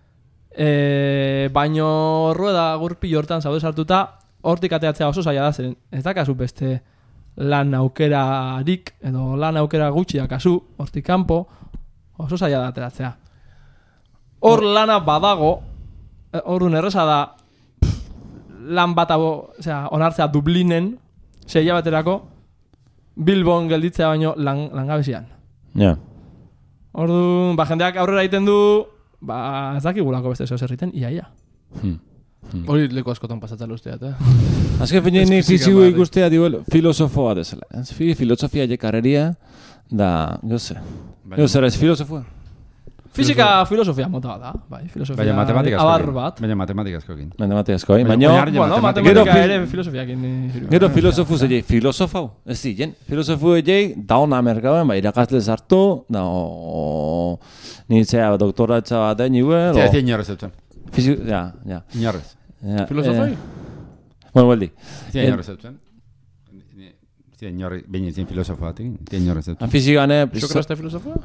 E, baino rueda gurpi hortan zaude sartuta, hortik ateatzea oso zaila da zen. Ez dakazu beste lan aukerarik, edo lan aukera gutxi dakazu, hortik kanpo, oso zaila da ateratzea. Hor lana badago, horren erreza da, lan bat abo, osea, onartzea Dublinen, seia baterako, Bilbon gelditzea baino lang, langabezian. Ja. Yeah. Orduan, ba, jendeak aurrera egiten du, ba, ez dakigulako beste zeo zerriten, ia, ia. Hmm. Hmm. Hori leko askotan pasatzen usteat, eh? Azken finean ni fiziko ikustea diuel filosofo bat ezela. Filosofia jekarreria, da, jo ze. Jo zera ez filosofua? Fizika filosofia mota da, bai, filosofia abar bat. Baina matematikazkoekin. Matematikazko, eh? Baina, bueno, matematika ere filosofiakin. Gero filosofuz egei, filosofau? Ez ziren, filosofu egei, dauna merkauen, ba, irakasle zartu, da, o... Nintzea doktoratza bat egin niguel, o... Ez dien inorrez eutzen. Fizik, ja, ja. Inorrez. Filosofai? Bueno, beldi. Ez dien inorrez eutzen. Zia inorri, behin ezin filosofo batik, zia inorri zautu. Fizikane... Sokraste filosofia?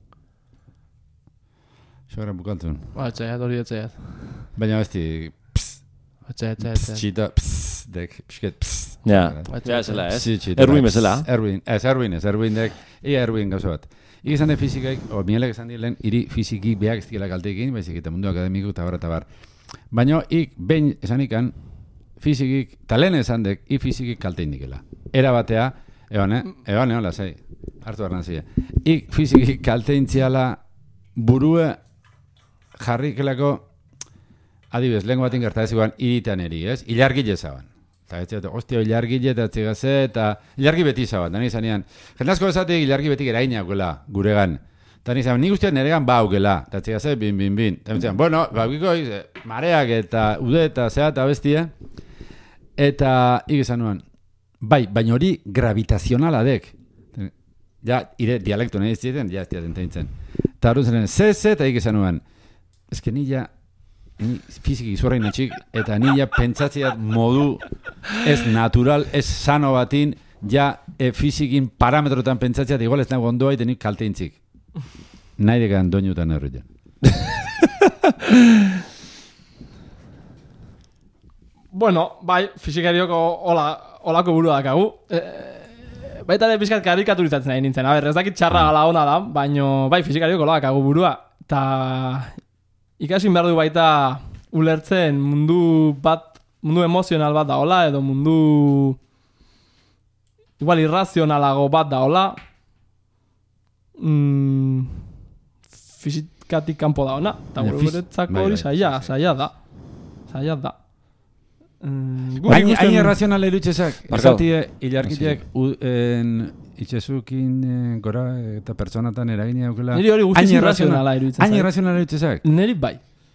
Sokra bukantun. Ba, etxaiat, hori etxaiat. Baina ez di... Etxaiat, etxaiat, Pss, txita, pss, dek, psket, pss. Ja, ja, zela, ez? Pss, txita, Erwin pss, bezala. Erwin, ez, Erwin, ez, Erwin dek, ia Erwin gauza bat. Ik esan de fizikaik, o mielek esan dilen, iri fiziki behak ez dikela kaltekin, baizik eta mundu akademiku eta bar eta bar. Baina ik, behin esan ikan, fizikik, talen esan dek, i fizikik kalte indikela. Era batea, eban, eh? Eban, eban, lasai, hartu barran zile. Ik fizikik kalte intziala burue jarrikelako, adibes, lehen batin gertazikoan iritan eri, ez? Ilargile zaban. Eta ez zaitu, ostio, ilargile eta txigaze, eta ilargi beti zaban. Da nizanean, jendazko esatik ilargi betik erainakela guregan. Eta nizanean, nik ustean neregan ba aukela. Eta txigaze, bin, bin, bin. Eta nizanean, bueno, baukiko, mareak eta ude eta zea eta bestia. Eta ikizan nuen, bai, baina hori gravitazionala dek. Ja, ire dialektu nahi ez zieten, ja ez diaten teintzen. Eta hori zen, ze, ze, eta ikizan nuen, ez que nila, ni fiziki izurrain atxik, eta nila pentsatzeat modu ez natural, ez sano batin, ja e, fizikin parametrotan pentsatzeat, igual ez nago ondoa itenik kalte intzik. Nahi dekan doinutan erritzen. Bueno, bai, fizikarioko hola, holako burua dakagu. E, baita ere pizkat karikaturizatzen nahi nintzen. A ber, ez dakit txarra gala ona da, baino bai, fizikarioko hola dakagu burua. Ta ikasin behar du baita ulertzen mundu bat, mundu emozional bat da hola, edo mundu igual irrazionalago bat da hola. Mm, fizikatik kanpo da ona. Eta guretzako hori saia, saia da. Saia da. Hain errazional erutzezak, esatie ilarkitek itxezukin gora eta personatan eragina daukela. Niri hori guztiz irrazionala erutzezak. Hain errazional erutzezak? Niri bai.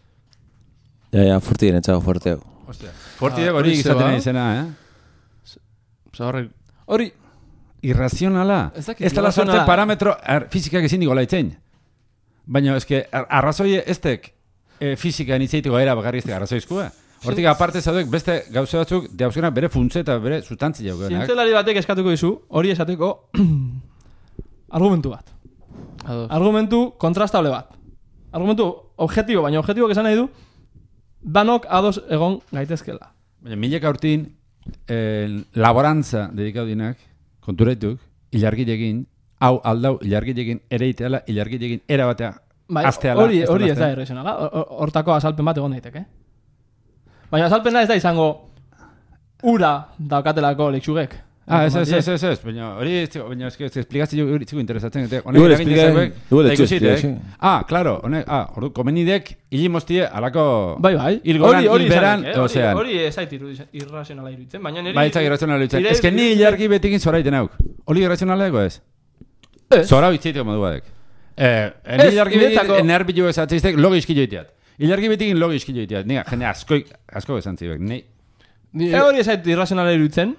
Ja, ja, furti genetzago, fuerteo. Ostia, furti dago hori izaten izena, eh? Zaharrek... Hori... Irrazionala. Ez dala sortzen parametro fizikak ezin digola itzen. Baina, eske, arrazoi estek fizika nitzeitiko era bakarri estek arrazoizkua. Hortik aparte zaudek beste gauze batzuk dauzkenak bere funtze eta bere sustantzia jaukenak. Zientzialari batek eskatuko dizu, hori esateko argumentu bat. Ados. Argumentu kontrastable bat. Argumentu objektibo, baina objektibo esan nahi du danok ados egon gaitezkela. Baina mileka urtin eh, laborantza dedikaudinak konturaituk, ilargilekin, hau aldau ilargilekin ere iteala, ilargilekin era batea bai, azteala. Hori, hori ez da irrazionala, hortako azalpen bat egon daiteke. Baina azalpena ez da izango ura daukatelako lekxugek. Ah, ez, ez, ez, ez, ez, baina hori, baina ez que esplikazio hori txiko interesatzen. Igual explicatzen. Ah, claro, honek, ah, ordu, komenidek, hilimostie, alako... Bai, bai, hori, hori izan, hori ez zait irrazionala iruditzen, baina niri... Bai, ez zait irrazionala iruditzen. Ez que ni ilargi betikin zora iten hauk. Hori irrazionala ego ez? Ez. Zora bitzeiteko modu badek. Ni ilargi betikin nerbilu ez atzeiztek logizki joiteat. Ilargi betikin logizki joiteat. Nia, jende asko, asko esan zibek. E hori ez zait irrazionala iruditzen,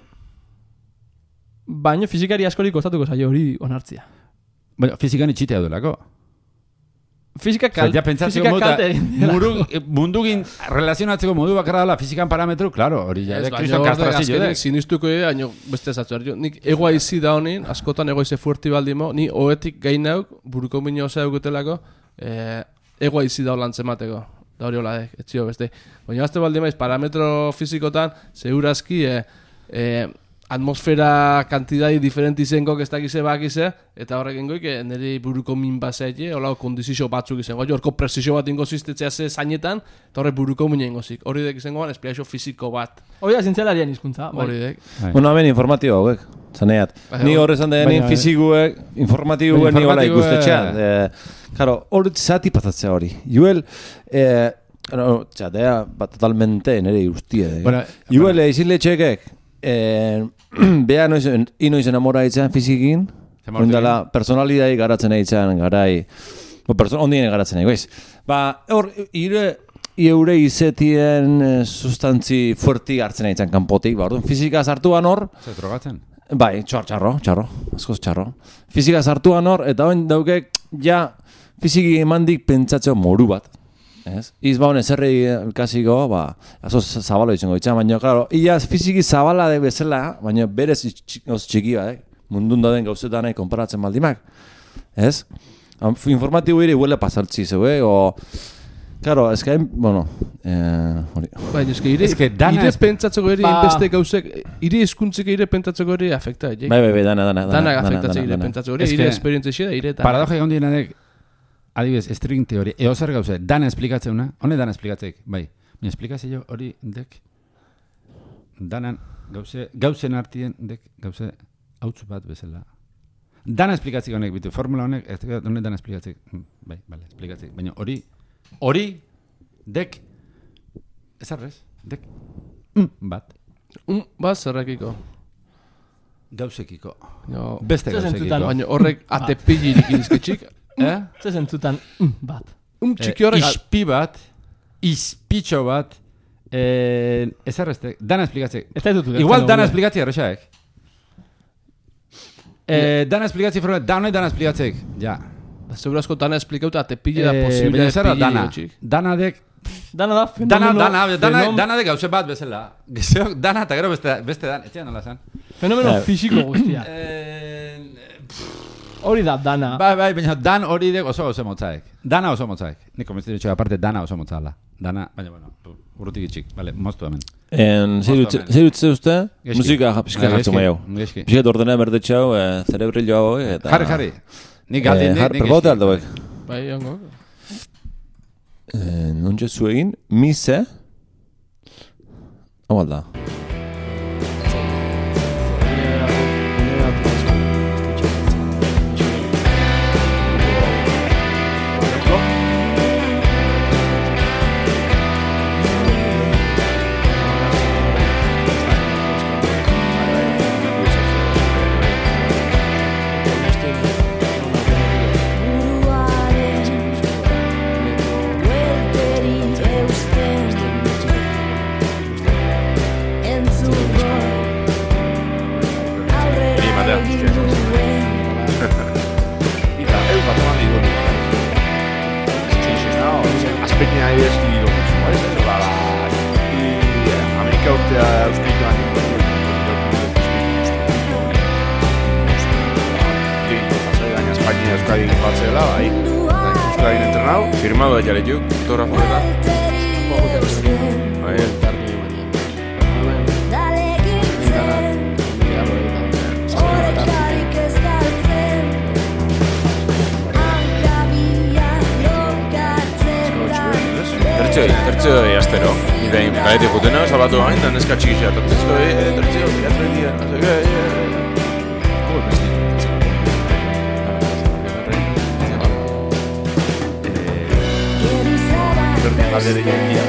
baina fizikari askorik kostatuko zaio hori onartzia. Baina fizikani txitea duelako. Fizika kalte. Fizika kalte. Mundugin relazionatzeko modu bakarra dela fizikan parametru, claro, hori ja. Kriston kastrazio da. Sinistuko ere, haino beste zatzu hartu. Nik egoa izi da honin, askotan egoa izi fuerti baldimo, ni oetik gainauk, buruko minio osea euketelako, egoa izi da holan zemateko. Da hori hola, etzio beste. Baina azte baldimaiz, parametro fizikotan, segurazki, atmosfera kantidadi diferenti zengo ez dakize bakize, eta horrek ingoik niri buruko min baseite, hola kondizio batzuk izango, horko presizio bat ingo ziztetzea ze zainetan, eta horrek buruko min ingozik. Hori dek izangoan, esplikazio fiziko bat. Hori da zientzialarian hizkuntza. Hori dek. Bueno, hemen informatibo hauek, zaneat. Ni horrezan da ni fizikuek, informatiboek, ni hola ikustetxean. Karo, hori zati patatzea hori. Juel, no, txatea, totalmente nire guztia. Juel, izile txekek, beha inoiz enamora ditzen fizikin, ondala personalidai garatzen ditzen, garai, ondien garatzen nahi, goiz. Ba, hor, ire, eure izetien sustantzi fuerti hartzen ditzen kanpotik, ba, orduan, fizika sartuan hor, Zer drogatzen? Bai, txar, txarro, txarro, askoz txarro. Fizika sartuan hor, eta oin daukek, ja, fiziki emandik pentsatzeo moru bat. Ez? Iz baun ezerri kasiko, ba, azo zabalo izango itxan, baina, claro, ia fiziki zabala de bezala, baina berez oso txiki ba, eh? Mundun dauden gauzetan nahi konparatzen maldimak. Ez? Informatibo ere huele pasartzi zeu, eh? O, claro, ez que, bueno, eh, hori. Baina, ez que ire, es que dana ire es... pentsatzeko ere, Ba- beste gauzek, ire eskuntzeko ire pentsatzeko ere afekta, eh? Bai, bai, bai, dana, dana, dana. Danak afektatzen ire pentsatzeko ere, Es ire que- esperientzia xe da, ire danak. Paradoja egon dienadek, adibidez, string teoria, eo zer gauze, dana esplikatzeuna, hone dana esplikatzeik, bai. Baina esplikazio hori dek, danan gauze, gauzen artien dek, gauze, hautz bat bezala. Dana esplikatzik honek, bitu, formula honek, ez dek, hone dana esplikatzik, bai, bale, esplikatzik. Baina hori, hori, dek, ez arrez, dek, mm, bat, Un, bat zerrakiko. gauzekiko. Jo, Beste Zer gauzekiko. zentzutan? baina horrek ate pillirik inizketxik, eh? Ze zentzutan mm, bat. Un txiki horrek... Eh, ispi bat, ispitxo bat, eh, ez arreztek, dana esplikatzik. Ez da dut. Igual dana esplikatzi errexaek. Eh, dana esplikatzi forma, dana dana esplikatzik. Ja. Segurazko dana esplikauta ate pille da Eh, posible baina de zer da pilli dana. gotxik. Dana dek, Dana da, dana, fenomeno... dana, dana, fenom- dana dek gauze bat bezala. Gezeok, dana eta gero beste, beste dan, etxean nola zen. Fenomeno Eh. fisiko guztia. Eh, Hori da, dana. bai, bai, baina dan hori dek oso oso motzaek. Dana oso motzaek. Nik konbentzitu etxea, aparte dana oso motzala. Dana, baina, bueno, urrutik itxik, vale, moztu hemen. En, zer utze uste? Geski. Musika pixka Bai, jartzen geski, maiau. geski. Pixka ordena berdetxau, eh, zerebrillo hau, eta... Jarri, jarri. Nik galdi, Eh, nik, jarri, nik perbote eski. aldo bek. Bai, ongo. Eh, nontxe zuegin, mise... Hau alda. Azpeitina ere eskibido mucho, ¿vale? Ba, ba, y Amerika urtea euskituan Espainia Euskadi batzela, bai. Euskadi entrenau, firmado ya lehiuk, fotografieta. Bai, tertzio, tertzio de astero. Ida gaete jutena, salatu gain, dan eska txikixea, tertzio, eh, tertzio, teatro día, no sé qué, berdin galdere jendia.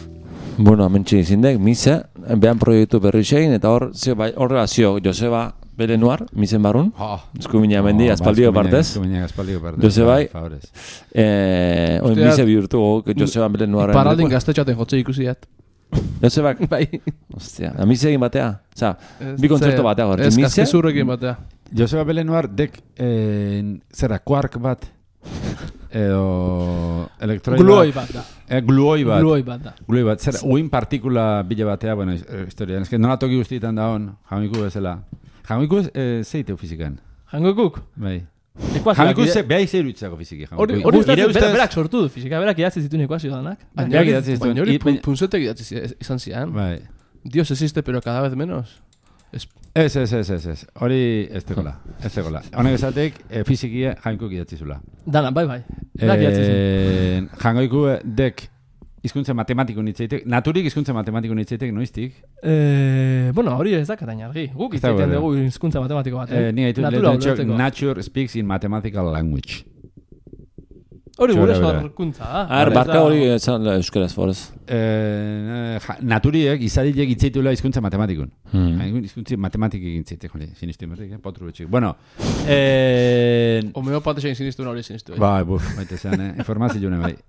Bueno, hementxe izindek, misa, behan proiektu berri xein, eta hor, zio, bai, horrela zio, Joseba, Belenuar, misen barrun. Oh. Eskumina mendi, Oh, aspaldiko ba, partez. Eskumina aspaldiko partez. Josebai. Favorez. Eh, oin Ostia, mise bihurtu, Joseba Belenuar. Iparraldin gaztetxoaten jotze ikusiat. Josebak, Bai. ostia, da mise egin batea. Osa, bi kontzertu batea gortu. Ez, Mise, kaskezurrekin batea. Joseba Belenuar dek, eh, zera, quark bat, edo elektroi Gluoi bat da. Eh, gluoi bat. Gluoi bat da. Gluoi bat, zera, uin partikula bile batea, bueno, historia. Ez que nola toki guztietan da hon, jamiku bezala. Jamiku ez, eh, zeiteu fizikan. Jangokuk? Bai. Ekuazioak. Jamiku ze, behai zeiru itzako fiziki. Hori Jamiku. hori Gu- nire uste ustez- berak sortu du fizika, berak idatzi zituen ekuazio danak. Berak idatzi zituen. Baina hori I- pun- punzetek idatzi zi- izan zian. Bai. Dios existe, pero cada vez menos. Es, Ez, ez, ez, ez, ez. Hori ez tekola. Ez tekola. Honek esatek, e, fizikia jaimkuk idatzi zula. Dana, bai, bai. Berak idatzi zuen. Eh, jangoiku dek hizkuntza matematiko nitzeitek, naturik hizkuntza matematiko nitzeitek noiztik. Eh, bueno, hori ez dakatain argi. Guk Ez dago itzaiten ere. dugu hizkuntza matematiko bat. Eh, ni gaitu Natura lehen txok, ulertzeko. nature speaks in mathematical language. Hori gure Txora bera. sorkuntza da. Ar, Ez barka da- hori esan euskaraz forez. Eh, ja, naturiek izadilek itzeitula hizkuntza matematikun. Hmm. Mm. Hizkuntza matematik egin zeitek, hori, sinistu imatek, eh? Potru betxik. Bueno, eh, homeopatesen sinistu hori sinistu. bai, buf, baita zean, eh? Informazio june bai.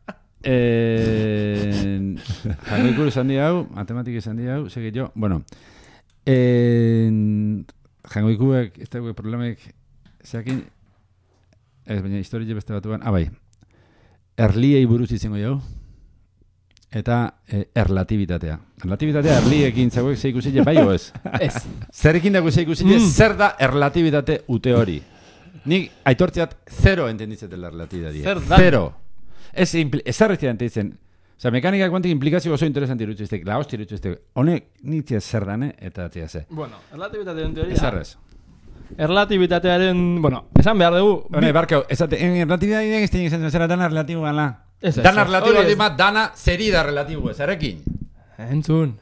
Eh, jangoikur esan di hau, matematik esan di hau, segi jo, bueno, eh, jangoikuek, ez dago problemek, zeakin, ez baina historia beste batuan, ah bai, erliei buruz izango jau, eta eh, erlatibitatea. Erlatibitatea erliekin zauek ze ikusile bai o ez? Ez. Zerekin dago ze ikusile, Mm. zer da erlatibitate ute hori? Nik aitortziat zero entenditzeten erlatibitatea. Zer da? Zero. Ez erreztia enteitzen. Osa, mekanika kuantik implikazio oso interesanti irutxiztek, la hosti irutxiztek. Honek nitzia zer dane eta atzia ze. Bueno, erlatibitatearen teoria. Ez arrez. Erlatibitatearen, bueno, esan behar dugu. Hone, barkau, ezate, en erlatibitatea ez tenik zen zera dana relatibo gala. Ez, ez, Dana ez. relatibo Hori ez. aldi bat, dana zeri da relatibo ez, erekin. Entzun.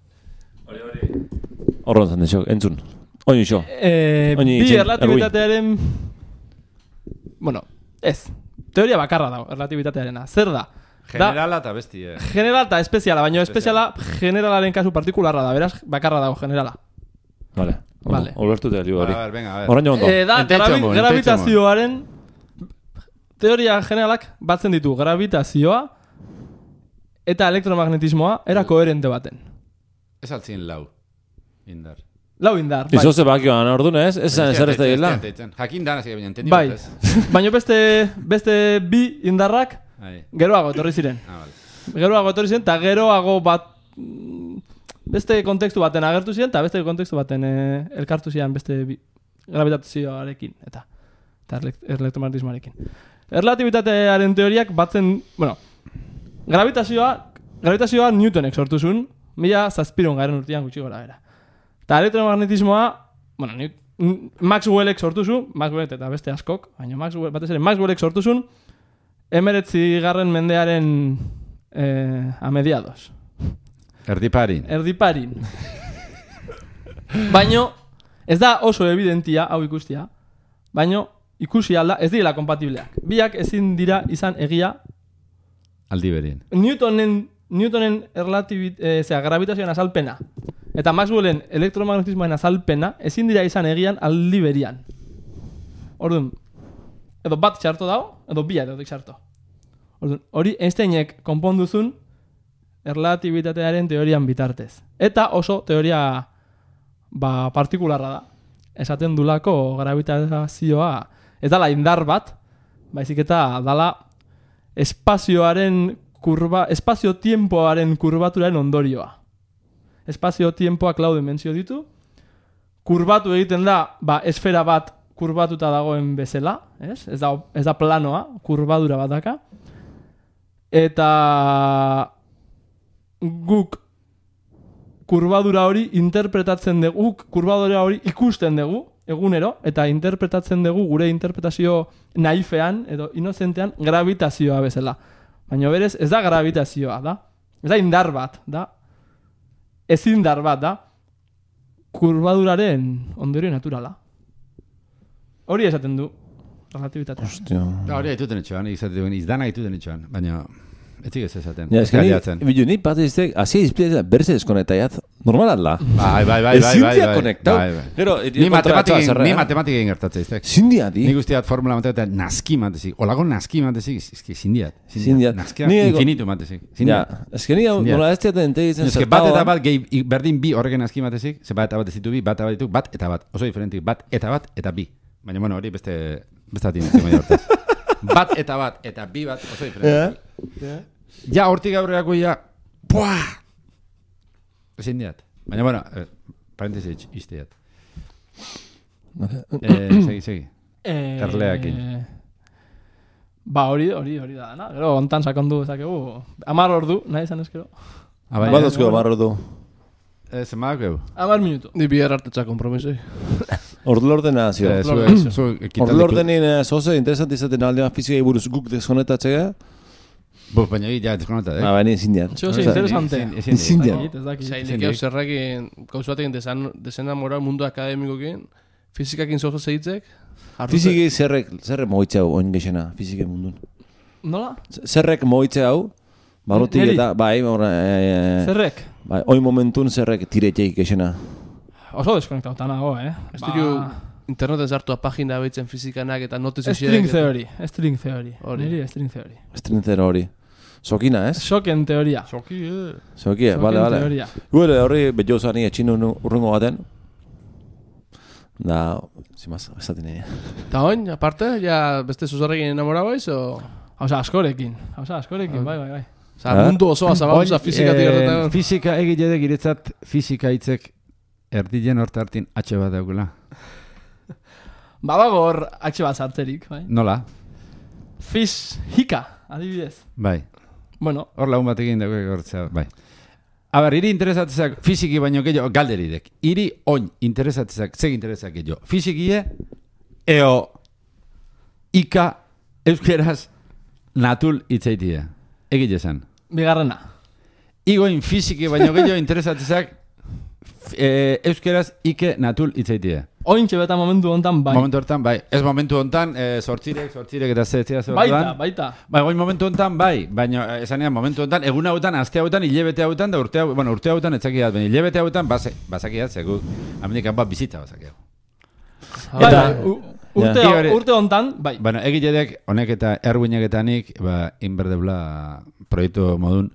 Horron zan desok, entzun. Oin iso. Eh, Oini, bi itxen, erlatibitatearen... Bueno, ez. Teoria bakarra dago, erlatibitatearena. Zer da? Generala eta bestie. Da, generala eta espeziala, baina espeziala generalaren kasu partikularra da, beraz, bakarra dago generala. Vale. Vale. Olertu te liu hori. A ver, venga, a ver. Horren ondo. Eh, da, Entetxo gravi, mo, gravitazioaren teoria generalak batzen ditu gravitazioa eta elektromagnetismoa era koherente baten. Ez altzin lau. Indar. Lau indar, bai. Izo ze bakioan ordun ez? Ez zan ezer ez da gila. Jakin dana zide baina, entendi Bai. bat ez. Baina beste, beste bi indarrak Bai. geroago etorri ziren. Ah, vale. Geroago etorri ziren, eta geroago bat mm, beste kontekstu baten agertu ziren, eta beste kontekstu baten eh, elkartu ziren beste bi, gravitazioarekin, eta, eta elek- elektromagnetismoarekin. Erlatibitatearen teoriak batzen, bueno, gravitazioa, gravitazioa Newtonek sortu zuen, mila zazpiron garen urtean gutxi gora bera. Eta elektromagnetismoa, bueno, Newt- N- Maxwellek sortu zuen, Maxwell eta beste askok, baina Maxwell, batez ere Maxwellek sortu zuen, emeretzi garren mendearen eh, a mediados. Erdiparin. Erdiparin. Baino, ez da oso evidentia, hau ikustia, baino, ikusi alda, ez direla kompatibleak. Biak ezin dira izan egia, Aldi berien. Newtonen, Newtonen erlatibit, eh, zera, gravitazioan azalpena, eta Maxwellen elektromagnetismoen azalpena, ezin dira izan egian aldi berian. Orduan, edo bat txarto dago, edo bia edo txarto. Orduan, hori Einsteinek konponduzun erlatibitatearen teorian bitartez. Eta oso teoria ba, partikularra da. Esaten dulako gravitazioa ez dala indar bat, baizik eta dala espazioaren kurba, espazio-tiempoaren kurbaturaren ondorioa. Espazio-tiempoak lau dimensio ditu, kurbatu egiten da, ba, esfera bat kurbatuta dagoen bezala, ez? Ez da, ez da planoa, kurbadura bat daka. Eta guk kurbadura hori interpretatzen dugu, guk kurbadura hori ikusten dugu, egunero, eta interpretatzen dugu gure interpretazio naifean, edo inozentean, gravitazioa bezala. Baina berez, ez da gravitazioa, da? Ez da indar bat, da? Ez indar bat, da? Kurbaduraren ondorio naturala. Hori esaten du, relatibitatea. Ostia. Da, hori haituten etxoan, izatuen, izdana haituten etxoan, baina etzik ez esaten. Ja, Ez eske ni, galiatzen. bilu, ni bat iztek, hasi izpidetzen, berriz eskonetaiat, Normalat da. Bai, bai, bai, bai, bai, bai. konektau. Bai, bai. Gero, Ni matematika, ni matematika ingertatze iztek. Zindia, di. Ni guztiat formula matematika naski matezik. Olago naski matezik, eski zindiat. Zindiat. Naskia Ni ego- infinitu matezik. Ja, Zindiat. eske ni hau Zindiat. nola ez diaten entegitzen Eske bat eta bat gehi i- berdin bi horreken naski matezik, ze bat eta bat ez ditu bi, bat eta bat ditu, bat eta bat. Oso diferentik, bat eta bat eta bi. Baina, bueno, hori beste, beste bat inentzen maia hortaz. Bat eta bat eta bi bat oso diferentik. Ja, hortik aurreako ja, buah! Ezin diat. Baina, bueno, eh, parentesi izteat. eh, segi, segi. Eh, Erleakin. Ba, hori, hori, hori da, na? Gero, ontan sakondu dezakegu. Amar ordu, nahi izan ezkero. Ah, bai, Badozko barro du. eh, Zemak egu? Amar minutu. Ni bihar hartetza kompromisoi. Ordu ordena zio. Eh, zu, Ordu- zu, Ordu ekitaldi- ordenin eh, zoze interesanti izaten aldean fizikai buruz guk deskonetatzea. Buf, baina hi, ja, deskonota, Ah, eh? baina ezin diat. Zio, interesante. Ezin- ezin- Ezin diat. Dakit, ez dakit. Zain, Ezin nik hau dik. zerrakin, gauza batekin desan, desenamora mundu akademikokin, fizikakin zozo zeitzek. Fiziki zerrek, zerrek moitze hau oin gexena, fizike mundun. Nola? Zerrek moitze hau, barotik Neri? eta, bai, horra, eh, Zerrek? bai, oin momentun zerrek tiretxeik gexena. Oso deskonektauta nago, eh? Ez diru interneten sartua pagina behitzen fizikanak eta notez String theory, string theory. Hori. Niri string theory. Estrintzero hori. Sokina, ez? Shoken teoria. Soki, eh. Sokia, bale, Shoken bale. teoria. Gure horri betjo zani etxin urrungo baten. Da, zimaz, ez datin egin. Eta oin, aparte, ja beste zuzarrekin enamora baiz, o... Hauza, askorekin. Hauza, askorekin, bai, bai, bai. Osa, Ah. mundu osoa zabalduza fizikatik eh, gertetan. Fizika egitedek iretzat fizika hitzek erdien horta hartin atxe bat daukela. Babago hor atxe bat sartzerik, bai. Nola? Fizika, adibidez. Bai. Bueno, Hor lagun batekin dago gortzea, bai. Aber, iri interesatzezak fiziki baino gehiago galderidek. Iri oin interesatzezak, zeg interesak gehiago. Fizikie, eo, ika, euskeraz, natul itzaitia. Egile esan. bigarrena. Igoin fiziki baino gehiago interesatzezak, e, euskeraz, ike, natul itzaitia. Ointxe beta momentu hontan bai. Momentu hortan, bai. Ez momentu hontan, e, sortzirek, sortzirek eta zetzea Baita, zertan. baita. Bai, goin momentu hontan, bai, baina esanean momentu hontan, egun hautan, aste hautan, hilebete hautan, da urte hautan, bueno, urte hautan etzakiat, baina hilebete hautan, base, basakiat, zegu, amendik bat bizita basakiat. Bai, Eta- bai, u- urte, Ja. Igor- urte hontan, bai. Bueno, egitedek, honek eta erguineketanik, ba, inberdebla proiektu modun,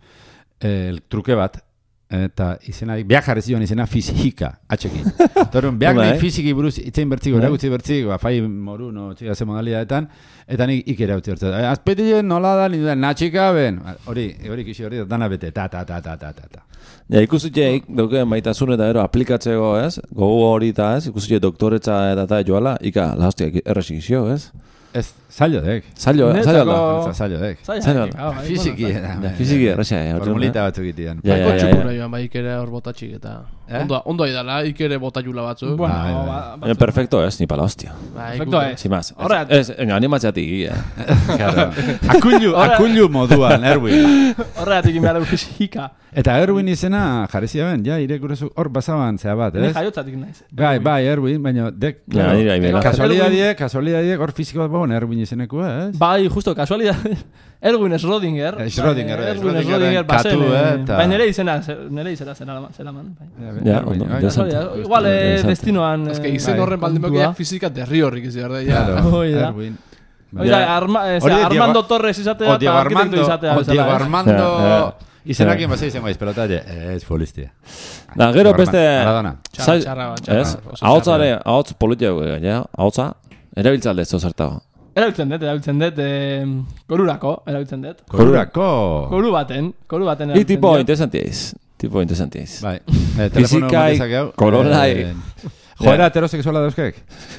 el truke bat, eta izena, biak jarri zion izena fizika, atxekin. Torun, biak Bai. nahi fiziki buruz itzein bertziko, Bai. erakutzi bertziko, ba, fai moru, no, txika ze modalidadetan, eta nik ikera utzi bertziko. Azpetien nola da, nire da, natxika, ben, hori, hori kixi hori, dana bete, ta, ta, ta, ta, ta, ta, ta. Ja, ikusitxeik, dauke maitasun eta ero aplikatzeko, ez? Gogo hori eta ez, ikusitxe doktoretza eta eta joala, ika, lahostiak errasik izio, ez? Ez, zailo dek. Zailo, Netzako- zailo da. Ez, zailo dek. Zaila, Zaila. ah, bai, Fiziki, bueno, da. Ja, fiziki errasia, eh, hor Formulita batzuk itian. Ja, ja, Baiko ja, txupura ja. joan, bai ikere hor botatxik eta... Eh? Ondo, ondo aidala, ikere botatxula batzuk. Bueno, Bai, bai. ba- Baina batzuk. perfecto ez, ni pala hostia. Bai, Perfecto, ikusten. eh. Sin más. Horregatik. Ez, ez, animatzeatik, eh. Claro. Akullu, Horre- akullu moduan, Erwin. Horregatik egin behar dugu fizika. Eta Erwin izena jarrizia ben, ja, irekurrezu hor basaban zea bat, Ni ez? jaiotzatik naiz. Bai, bai, Erwin, baina dek, Ja, claro, nire aimela. kasualidadiek, kasualidadiek hor fiziko bat bon Erwin izenekua, ez? Bai, justo, kasualidad. Erwin Schrödinger. Eh, Schrödinger, eh, Erwin Schrödingerren Schrödinger bazen. katu, eh, eh, eta- Bai, nire izena, nire izena zera- zeraman. Bai. Ja, Erwin, ondo, bai. interesante. Kasualidad, igual, eh, Interesante. destinoan... Ez que eh, izen bai, horren baldin kontua. bekiak fizika derri horrik izan da, ja. Claro, Hoi da. Erwin. Hori da, Arma, eh, Hori zera, da, Diego- Armando Torres izatea O eta Diego arkitekto Armando, izatea. o bezala, Diego eh. Armando, Ja, izenak inbazea izen baiz, pelotalle, ez, folistia. Da, gero Diego beste... Maradona. Txarra, Zai- txarra, txarra, Ez? oso Ahotzare, ahotz politiako, ja, ahotza, erabiltzalde ez zertago. Erabiltzen dut, erabiltzen dut, eh, korurako, erabiltzen dut. Korurako. Koru baten, koru baten I erabiltzen tipo dut. interesantiz. Tipo interesantiz. Bai, eh, telefono Fizikai, batezakeu. korolai. Eh, Joera heterosexuala dauzkek?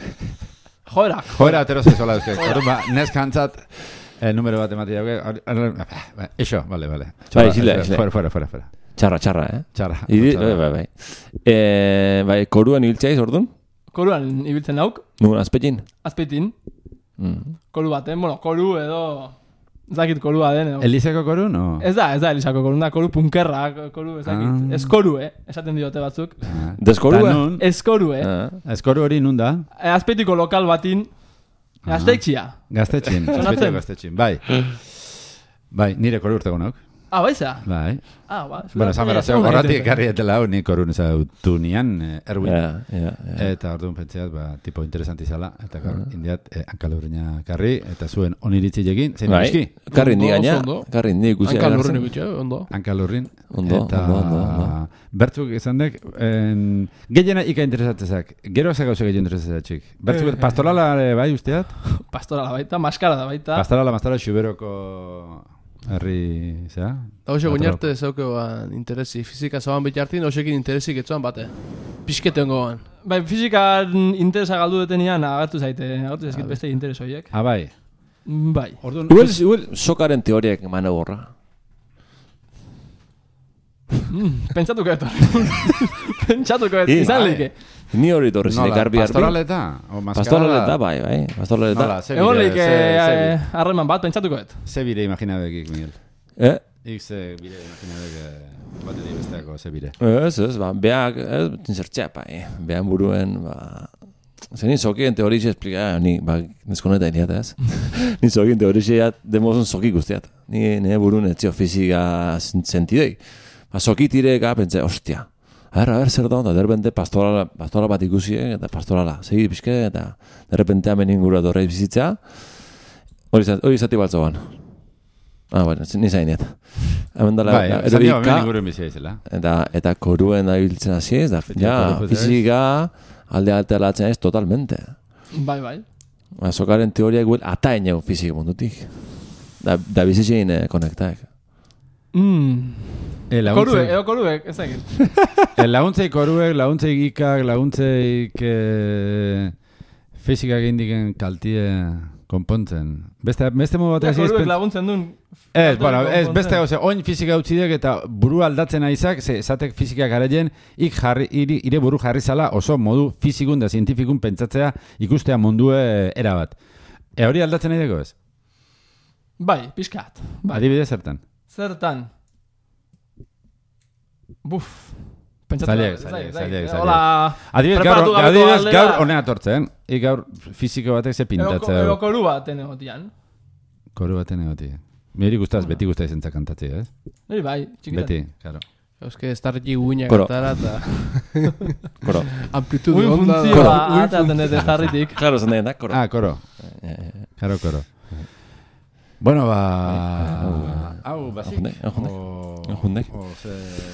Joerak. Joera heterosexuala dauzkek. Orduan, ba, neskantzat, eh, numero bat emati dauke. Eixo, vale, vale. Bai, isile, isile. Fuera, fuera, fuera, fuera. Txarra, txarra, eh? Txarra. Iri, txarra. bai, bai, bai. Eh, bai, koruan ibiltzaiz, orduan? Koruan ibiltzen nauk, Nun, azpetin? azpitin, Mm. koru baten, bueno, koru edo... Ez dakit korua den, edo. Elizeko koru, no? Ez da, ez da Elisako koru, da koru punkerra, koru, ez dakit. Ah. Ez koru, eh? Esaten diote batzuk. Ah. Deskorua? Ta nun, Ez koru, eh? Ah. eskoru hori nun da? Eh, Azpitiko lokal batin, gazteitxia. Gaztetxin. Sonatzen? Azpeitiko gaztetxin, bai. Bai, nire koru urtego nok. Ah, baiza? Bai. Ah, ba. Bueno, esan beraz, horratik garrietela hau, nik horun ezautu nian, Erwin. Ja, ja, ja. Eta orduan pentseat, ba, tipo interesanti zala. Eta gaur, indiat, eh, hankalurrina karri, eta zuen oniritzi egin, zein Bai, eski? karri indi Ondo, gaina, oso ondo. karri indi ikusi. Hankalurrin ikutxe, ondo. Hankalurrin. Ondo, eta ondo, ondo, ondo. bertzuk izan dek, en, gehiena ika interesatzezak. Gero ze gauze gehiago interesatzek. Bertzuk, pastorala ere bai usteat? Pastorala baita, maskara da baita. Pastorala, mastora, xuberoko herri, zera? Eta hoxe guinarte zeukeoan interesi. Fizika zaban bitartin, hoxekin interesik etzuan bate. Piskete hongoan. Bai, fizikan interesa galdu detenian agertu zaite, agertu zaizkit beste interes horiek. Ah, bai. Bai. Orduan, Igual, igual, sokaren teoriak emana gorra. Mm, pentsatuko eto. Pentsatuko eto, I, izan bai. leike. Ni hori torri zine nola, garbi hartu. pastoraleta? O maskarada? Pastoraleta, bai, bai. Pastoraleta. Nola, ze Egon bire, leike ze- ze bire. eh, harreman bat, pentsatuko et. Ze bire imaginabekik, Miguel? Eh? Ik ze bire imaginabek batetik besteako, ze bire. Ez, ez, ba, beak, ez, tinzertzea, bai. Bean buruen, ba... Zenin zokien teorixe esplika, ni, ba, neskoneta iniat, ez? Ni zokien teorixe demozun zoki guztiat. Ni, nire buruen etzio fizika sentidei. Ba, zokitireka, pentsa, ostia. A ver, a ver, zer da, eta derrepente pastorala, pastorala bat ikusi, eta pastorala, segi pixke, eta derrepente hemen ingura dorreiz bizitza. Hori zati, hori zati baltzoan. Ah, bueno, ni zainiet. Hemen dala, Bai, edo esan dio, ika, hemen inguruen bizia izela. eta, eta koruen abiltzen hasi ez, da, ja, koru fizika alde alteratzen ez totalmente. Bai, bai. Ba, sokaren teoria guel ata eniau fizika mundutik. Da, da bizitzein eh, konektaek. Mm. E, Koruek, edo koruek, ez dakit. e, laguntzeik koruek, laguntzeik ikak, laguntzeik e, fizikak indiken kaltie konpontzen. Beste, beste modu Ja, batean ziz... koruek laguntzen duen. Ez, bueno, ez, konpontzen. beste gauze, oin fizika utzidek eta buru aldatzen aizak, ze esatek fizikak garaien, ik jarri, ire, ire buru jarri zala oso modu fizikun da zientifikun pentsatzea ikustea mundue erabat. E hori aldatzen nahi dago ez? Bai, pixkat. Bai. Adibidez zertan? Zertan? Buf. Pentsatu Zaileak, da, zaileak, ez dakit, zaileak, ez dakit. zaileak. Hola, Adibidez gaur, preparatu gabeko adibidez galdera. gaur honen atortzen. Ik gaur fiziko batek ze Edo, pintatzea. edo koru bat egotian. Koru baten egoti. Miri gustaz, beti gustaz entzak kantatzea, ez? Neri bai, txikitan. Beti, claro. Euske, estarriki guinak Koro. atara eta Koro. amplitude Uin onda. funtzioa atatzen dut ez jarritik. Claro, zen da, koro. Ah, koro. Karo, koro. Bueno, ba... Hau, basik. Ejundek, ejundek. O- Ejundek. O, ze...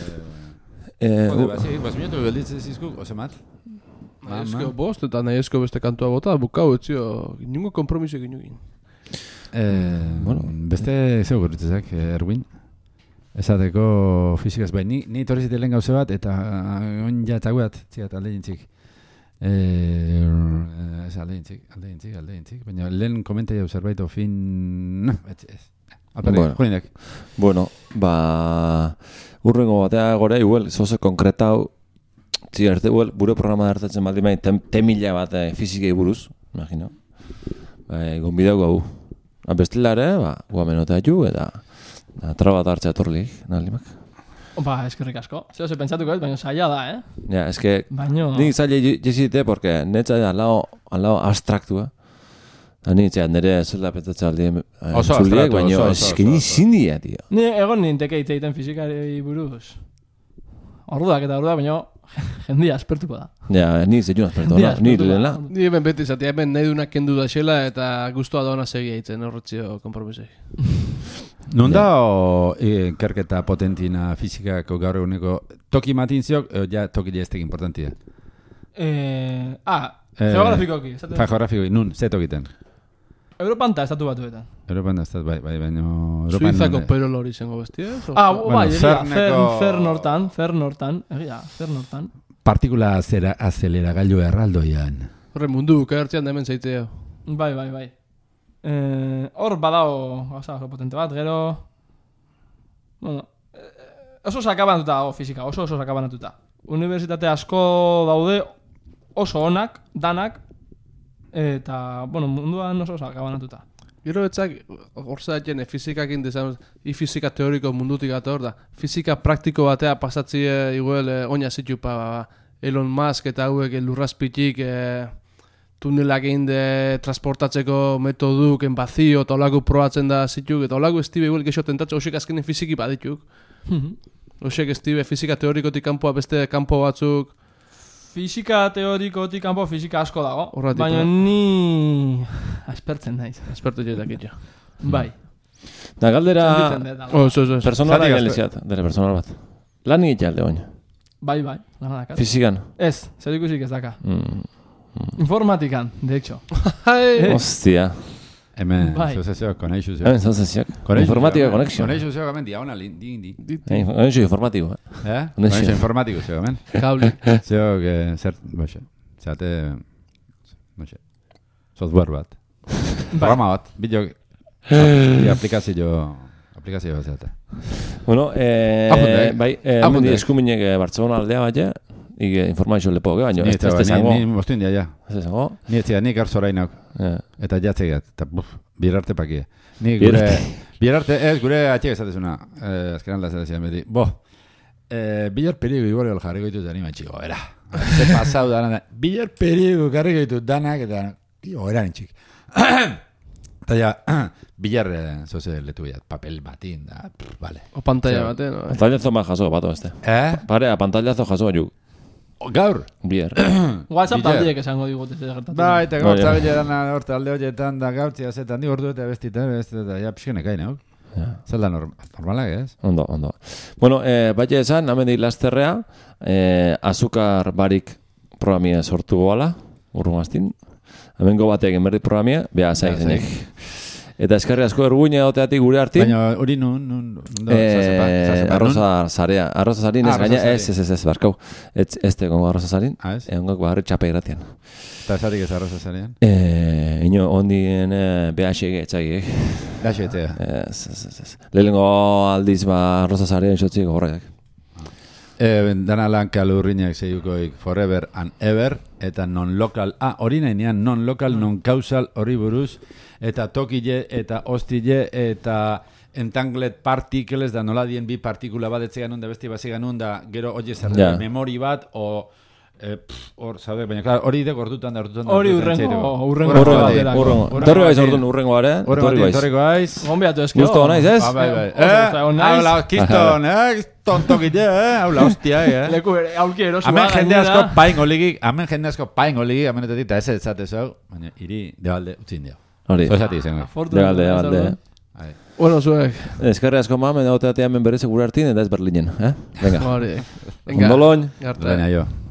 Eh, Jode, u- basik, bas minutu gelditzen zizkuk, ose mat? Nahiezko bost eta nahiezko beste kantua bota, bukau etzio, inungo kompromiso egin egin. Eh, Bueno. beste zeu gurritzezak, Erwin. Esateko fizikaz, bai, ni, ni torri zitelen gauze bat, eta on jatzaguat, txiat, alde jintzik. Eh, ez alde jintzik, alde jintzik, alde jintzik, baina lehen komentai hau zerbait ofin... No, ez, ez. Alperri, Bueno. Julinek. Bueno, ba... Urrengo batea gore, igual, zoze konkretau, txik arte, igual, bure programa hartatzen baldin bai, tem, temila bat eh, fizikei buruz, imagino. Ba, gonbidau gau. Ba, bestelare, ba, guamenotea ju, eta da, traba bat hartzea torlik, nalimak. Ba, eskerrik asko. Zeo ze pentsatuko ez, baina saia da, eh? Ja, eske, Baino... nik zaila jesite, porque netza da alao, alao abstraktua. Da nik txea, nire zela petatzea aldien Oso entzuliek, abstraktu, baina oso, oso, eske oso, ni oso. zindia, tio. Ni egon ninteke hitz egiten fizikari buruz. Orduak eta orduak, baina jendia aspertuko da. Ja, ni zeiun azpertu, Jendia no? Ni aspertuko da. lehena. Ni hemen beti zatea, hemen nahi dunak kendu da xela eta guztua dauna segia hitzen horretzio kompromisei. Non da o eh, kerketa potentina fizikako gaur eguneko toki matintziok, eh, ja toki jestek importantia. Eh, ah, Eh, geografikoki. esaten- Geografiko, nun, ze tokiten? Europan eta estatu batuetan. Europan da ez bai, bai, baina... Europan Suizako nonde? perol hori zengo bestia? ez? Ah, Bueno, bai, egia, Cerneko- Cern, Cern hortan, Cern hortan, egia, Cern hortan. Partikula azera, azeleragailu erraldoian. Horre mundu bukaertzean da hemen zaitea. Bai, bai, bai. Eh, hor badao, gauza oso potente bat, gero... Bueno, eh, oso sakabanatuta dago fizika, oso oso sakabanatuta. Unibertsitate asko daude oso onak, danak, eta, bueno, munduan oso sakabanatuta. Gero etzak, hor zaten, fizikakin dezan, i fizika teoriko mundutik ator da. Fizika praktiko batea pasatzie igual eh, oina zitupa, ba, Elon Musk eta hauek eh, lurrazpitik eh, tunelak egin de transportatzeko metoduk, enbazio, eta olako probatzen da zituk, eta olako estibe igual gexo tentatzen, osek azkenen fiziki badituk. Osek estibe fizika teorikotik kanpoa beste kanpo batzuk. Fizika teorikotik kanpo fizika asko dago, Horratik, baina eh? ni aspertzen naiz. Aspertu jetak itxo. Bai. Da galdera Sentitzen dut, ala. Oh, eso, eso, eso. personala Zati egin dere personal bat. Lan egitea alde baina. Bai, bai, lana dakat. Fizikan. Ez, zer ikusik ez daka. Mm. Informatikan, de hecho. Hai! Hostia. Hemen, Bai. zozezio, koneixu zio. Hemen zauzeziak. Informatika connection. Koneixu zio, hemen, diagonalin, di, di. Eh, Connection informatiko. Eh? Konexio. Koneixu informatiko zio, hemen. Kabli. Zio, que, zer, boxe, zeate, boxe, software bat. Programa bat, bideo, bi aplikazio, aplikazio bat zeate. Bueno, eh, Apunte. bai, eh, Apunte. hemen eskuminek eh, Barcelona aldea baina, ike informazio lepo, baina, Ni ez ez izango. Ni mostu india, ja. Ez izango. Ni ez zia, nik arzorainok. Eh, Eta jatzegat, eta buf, birarte pakie. Ni gure, birarte, ez, gure atxek esatezuna, eh, azkenan da esatezian beti, bo, eh, bilar perigo igual jarriko ditut anima txiko, era. Ze pasau dana, bilar perigo jarriko ditut danak, eta, tio, eran txik. Eta ja, bilar, eh, zoze letu biat, papel batin, da, pff, vale. O pantalla Zeo. baten, no? Pantallazo ma jaso, bato este. Eh? Pare, a pantallazo jaso juk. Gaur? Bier. WhatsApp Biler. taldiek esango digut ez gertatzen. Bai, eta Bai, gaur bai. zabileran horta alde horietan da gautzi azetan, di ordu eta bestita, beste, eta ja pixken ekain, hau? Zelda norm normalak, ez? Ondo, ondo. Bueno, eh, baina esan, amendik lasterrea, eh, azukar barik programia sortu goala, urrumaztin. Hemengo batek enberdi programia, beha zaik Beha, zenik. Eta eskarri asko erguine oteatik gure hartin. Baina hori nun, nun, nun, Eh, arroza zarea, arroza zarin, Ah, ez gaina, arroza ez, ez, ez, ez, barkau. Ez, ez tegongo arroza zarin, Ah, ez? egongo bagarri txape gratian. Eta esarik ez arroza zarean? Eh, ino, ondien eh, beha xege etxagiek. Gaxo etzea. Ez, ez, ez, ez. Lehenengo aldiz ba arroza zarea isotzik horreak. E, dana lanka lurriñak zeiukoik forever and ever, eta non-local, ah, hori nahi nean, non-local, non-causal hori buruz, eta tokile, eta hostile, eta entanglet particles, da nola dien bi partikula bat etzegan da besti bazigan da, gero hori zer Ja. memori bat, o... Eh, pff, hor, zaude, baina, klar, hori dek ordutan da, ordutan da. Hori ordutan urrengo- txeireko. urrengo Urrengo bat bati. delako. Urrengo. Urrengo Torri baiz bati. orduan urrengo bare, Urrengo torri bati, baiz. torriko baiz. Gonbiatu ezkio. Gusto naiz, ez? Ah, bai, bai. Oso gustatzen Eh, naiz. hau la, kiston, eh, tontokile, eh, hau la, hostia, eh. Leku ere, aulki erosua. Hemen jende gainera. asko pain oligik, hemen jende asko pain oligik, amenetetik, eta ez etzate zau, baina iri debalde utzi indio. Hori. Zozati izango. Fortuna Debalde, naiz, debalde. orduan. Bai. Bueno, zuek. Eskerri asko ma, mena oteatea hemen berez gure hartin, eta ez Berlinen, eh? Venga. Hori. Venga. Ondoloin. Garte. Baina jo.